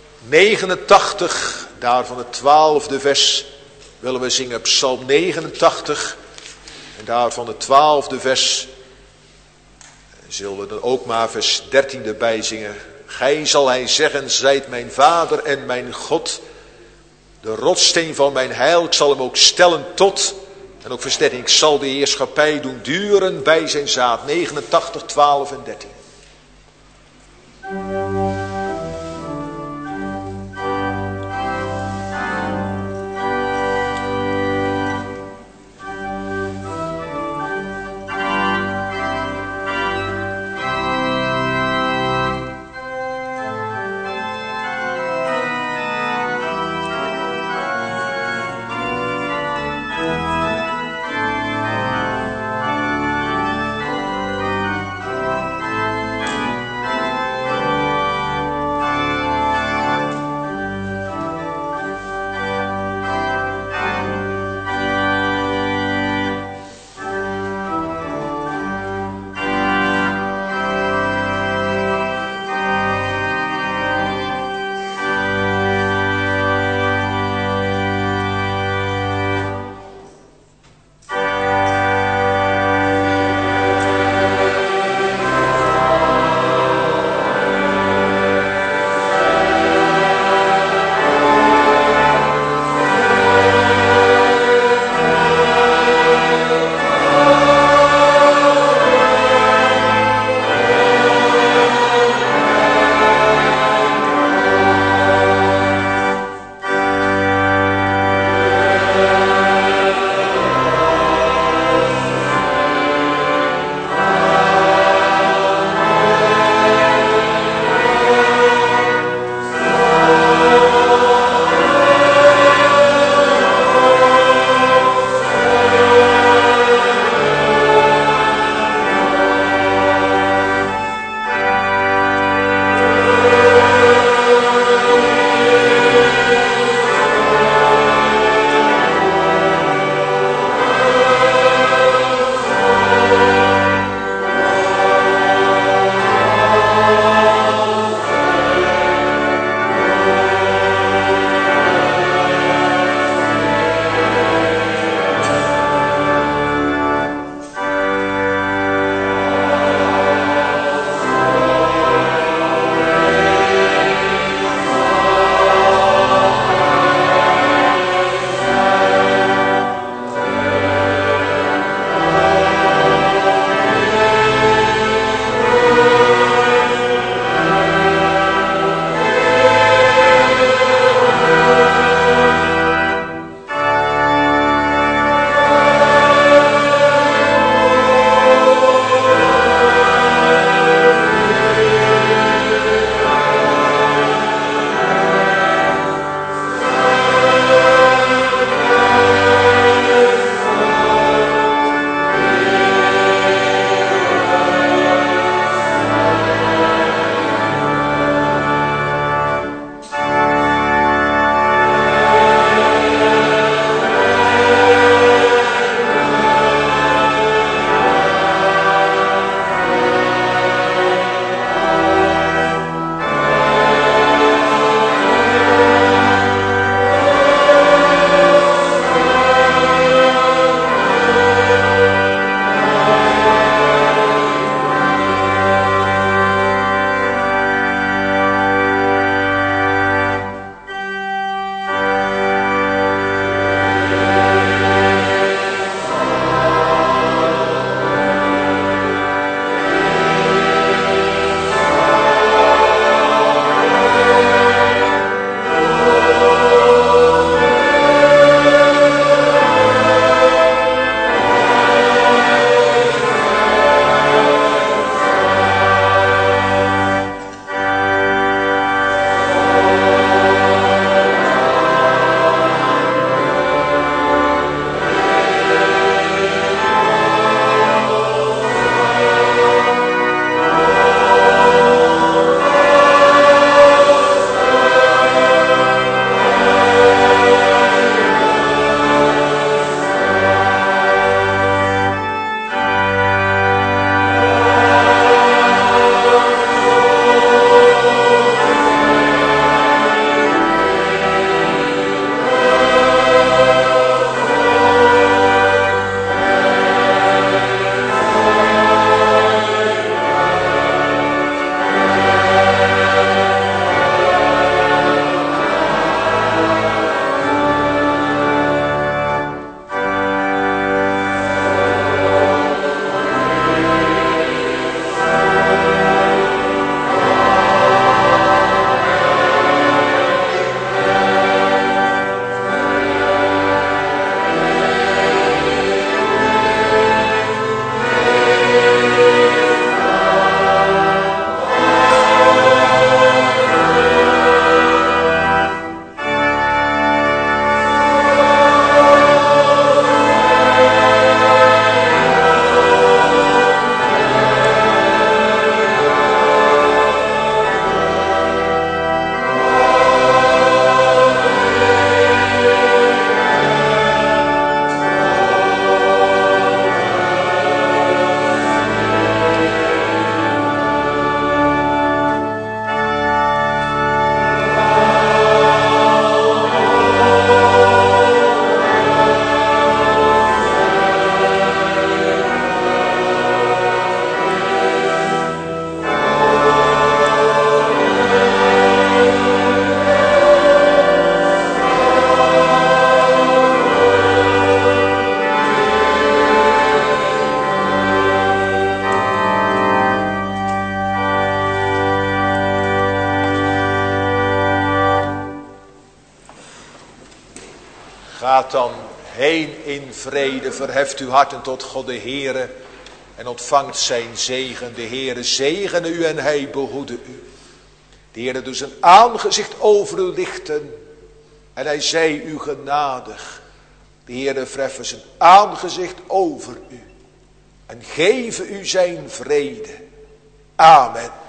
89, daarvan het 12e vers willen we zingen. Psalm 89 en daarvan het 12e vers. Zullen we dan ook maar vers 13 erbij zingen. Gij zal hij zeggen, zijt mijn vader en mijn God. De rotssteen van mijn heil, ik zal hem ook stellen tot. En ook vers 13, ik zal de heerschappij doen duren bij zijn zaad. 89, 12 en 13. Gaat dan heen in vrede, verheft uw harten tot God de Heere en ontvangt zijn zegen. De Heere zegene u en hij behoede u. De Heere doet zijn aangezicht over u lichten en hij zij u genadig. De Heere verheffen zijn aangezicht over u en geven u zijn vrede. Amen.